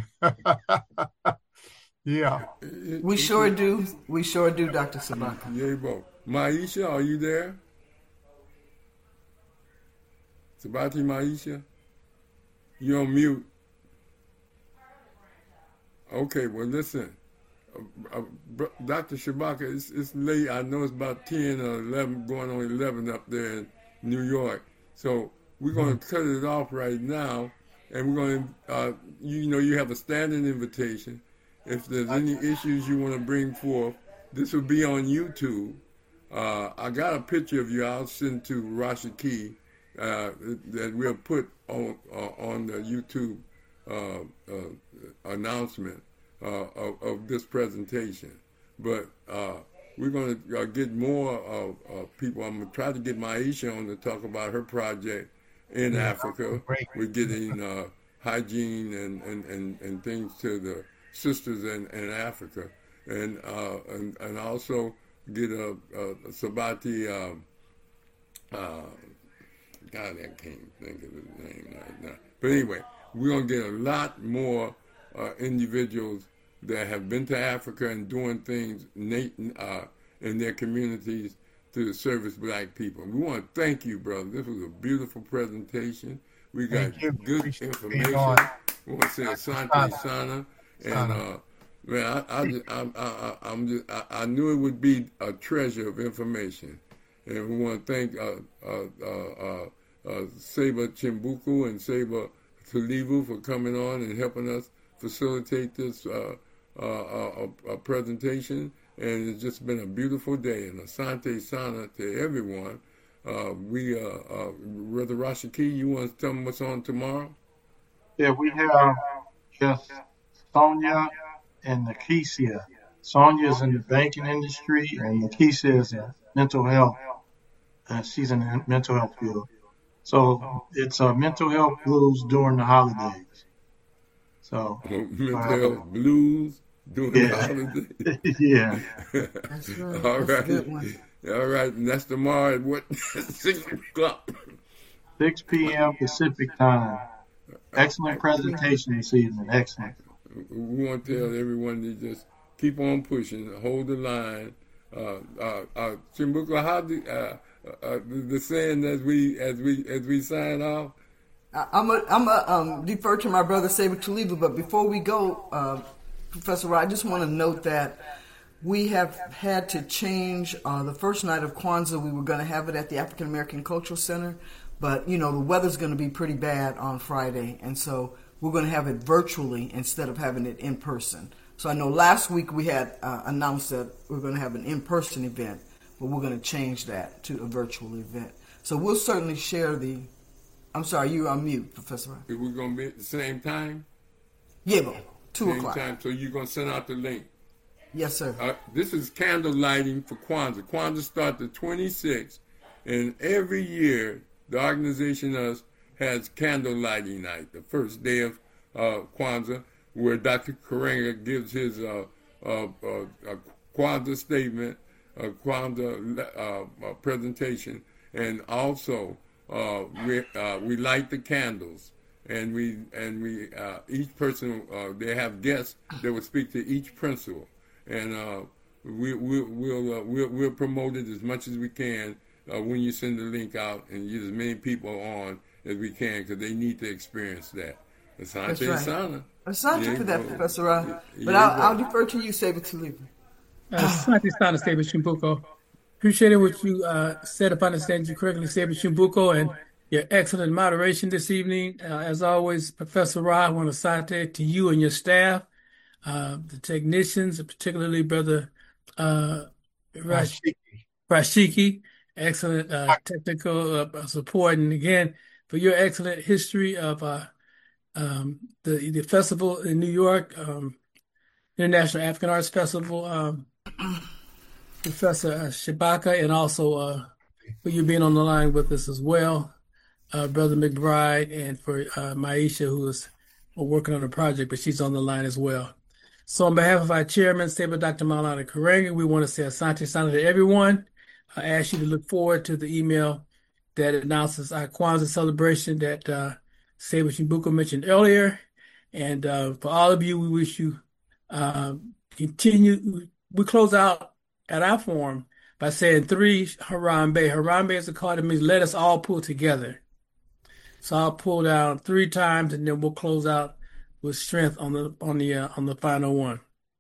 Yeah. We sure do. We sure do, Doctor Sabaka. Yebo. Maisha, are you there? Sabati Maisha? You're on mute. Okay, well, listen. Uh, uh, Doctor Shabaka, it's, it's late. I know it's about ten or eleven, going on eleven up there in New York. So we're going to cut it off right now. And we're going to, uh, you know, you have a standing invitation. If there's any issues you want to bring forth, this will be on YouTube. Uh, I got a picture of you. I'll send to Rashiki uh, that we'll put on uh, on the YouTube uh, uh, announcement uh, of, of this presentation. But uh, we're going to uh, get more of uh, people. I'm going to try to get Maisha on to talk about her project in yeah, Africa. We're getting uh, hygiene and, and, and, and things to the sisters in, in Africa, and uh, and and also get a, a Sabati. Uh, uh, God, I can't think of his name right now. But anyway, we're gonna get a lot more uh, individuals that have been to Africa and doing things uh, in their communities to service Black people. We want to thank you, brother. This was a beautiful presentation. We got good information. We want to say Asante Sana. And uh, man, I, I, just, I, I, I'm just, I, I knew it would be a treasure of information, and we want to thank uh, uh, uh, uh, Seba Chimbuku and Seba Tulivu for coming on and helping us facilitate this uh, uh, uh, uh, presentation. And it's just been a beautiful day. And Asante Sana to everyone. Uh, we, uh, uh, Brother Rashiki, you want to tell them what's on tomorrow? Yeah, we have just Sonia and Nakesia. Sonia is in the banking industry, and Nakesia is in mental health. Uh, she's in the mental health field. So it's a uh, mental health blues during the holidays. So mental uh, health blues during yeah. the holidays. Yeah. That's right. All That's right. a good one. All right, and that's tomorrow at what? Six o'clock. six p.m. Pacific time. Excellent presentation this evening. Excellent. We want to tell everyone to just keep on pushing, hold the line. Uh, uh, uh, Chimbuko, how do uh, uh, the, the saying as we as we as we sign off? I, I'm a, I'm a, um, defer to my brother Saber Tulivu, but before we go, uh, Professor Rod, I just want to note that we have had to change uh, the first night of Kwanzaa. We were going to have it at the African American Cultural Center, but you know the weather's going to be pretty bad on Friday, and so we're going to have it virtually instead of having it in person. So I know last week we had uh, announced that we're going to have an in-person event, but we're going to change that to a virtual event. So we'll certainly share the. I'm sorry, you're on mute, Professor. We're going to be at the same time. Yeah, bro. Two same o'clock. Time. So you're going to send out the link. Yes, sir. Uh, this is candle lighting for Kwanzaa. Kwanzaa starts the twenty-sixth, and every year the organization us has candle lighting night, the first day of uh, Kwanzaa, where Doctor Karenga gives his uh, uh, uh, uh, Kwanzaa statement, uh, Kwanzaa uh, uh, presentation, and also uh, we uh, we light the candles, and we and we uh, each person uh, they have guests that will speak to each principal, and uh, we, we we'll uh, we'll we'll promote it as much as we can uh, when you send the link out and get as many people on as we can, because they need to experience that. Asante That's right. Sana. Asante Yeah, for that, well, Professor Ra. yeah, But yeah, I'll, I'll defer to you, Saber Taliba. Uh, Asante Sana, Saber Chimbuko. Appreciating what you uh, said, if I understand you correctly, Saber Chimbuko, and your excellent moderation this evening. Uh, as always, Professor Ra, I want to asante to you and your staff, uh, the technicians, particularly Brother uh, Rash- Rashiki. Excellent uh, technical uh, support, and again, for your excellent history of uh, um, the the festival in New York, um, International African Arts Festival, um, Professor uh, Shabaka, and also uh, for you being on the line with us as well, uh, Brother McBride, and for uh, Maisha, who is working on a project, but she's on the line as well. So on behalf of our chairman, Saber Doctor Maulana Karenga, we want to say Asante Sana to everyone. I ask you to look forward to the email that announces our Kwanzaa celebration that uh, Saber Chimbuko mentioned earlier. And uh, for all of you, we wish you uh, continue. We close out at our forum by saying three Harambe. Harambe is a card that means let us all pull together. So I'll pull down three times, and then we'll close out with strength on the on the uh, on the final one.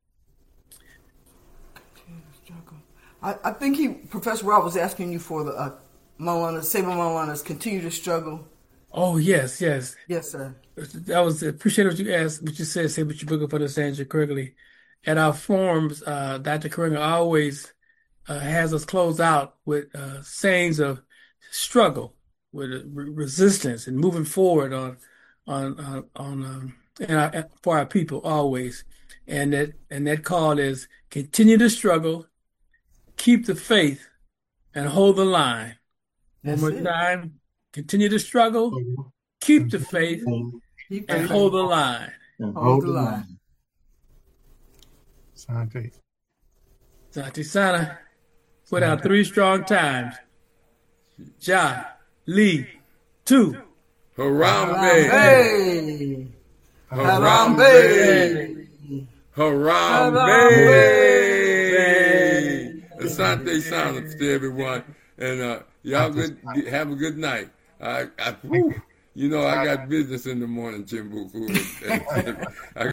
I, I think he, Professor Rob, was asking you for the uh, Maulana, Saber Maulana's continue to struggle. Oh yes, yes, yes, sir. That was appreciate what you asked, what you said. Say what you book up for the Sandra correctly. At our forums, uh, Doctor Karenga always uh, has us close out with uh, sayings of struggle, with uh, re- resistance, and moving forward on on on, on um, and our, for our people always. And that and that call is continue to struggle, keep the faith, and hold the line. That's One more it. time. Continue to struggle, keep the faith, Keep and the hold faith. the line. And Hold the line. Asante. Santi Sana put out three strong times. Ja, Lee, two. Harambe. Hey! Harambe. Harambe. Harambe. Asante Sana to everyone. And uh, y'all good, have a good night. I, I, whew, you know, I got business in the morning, Chimbuku. I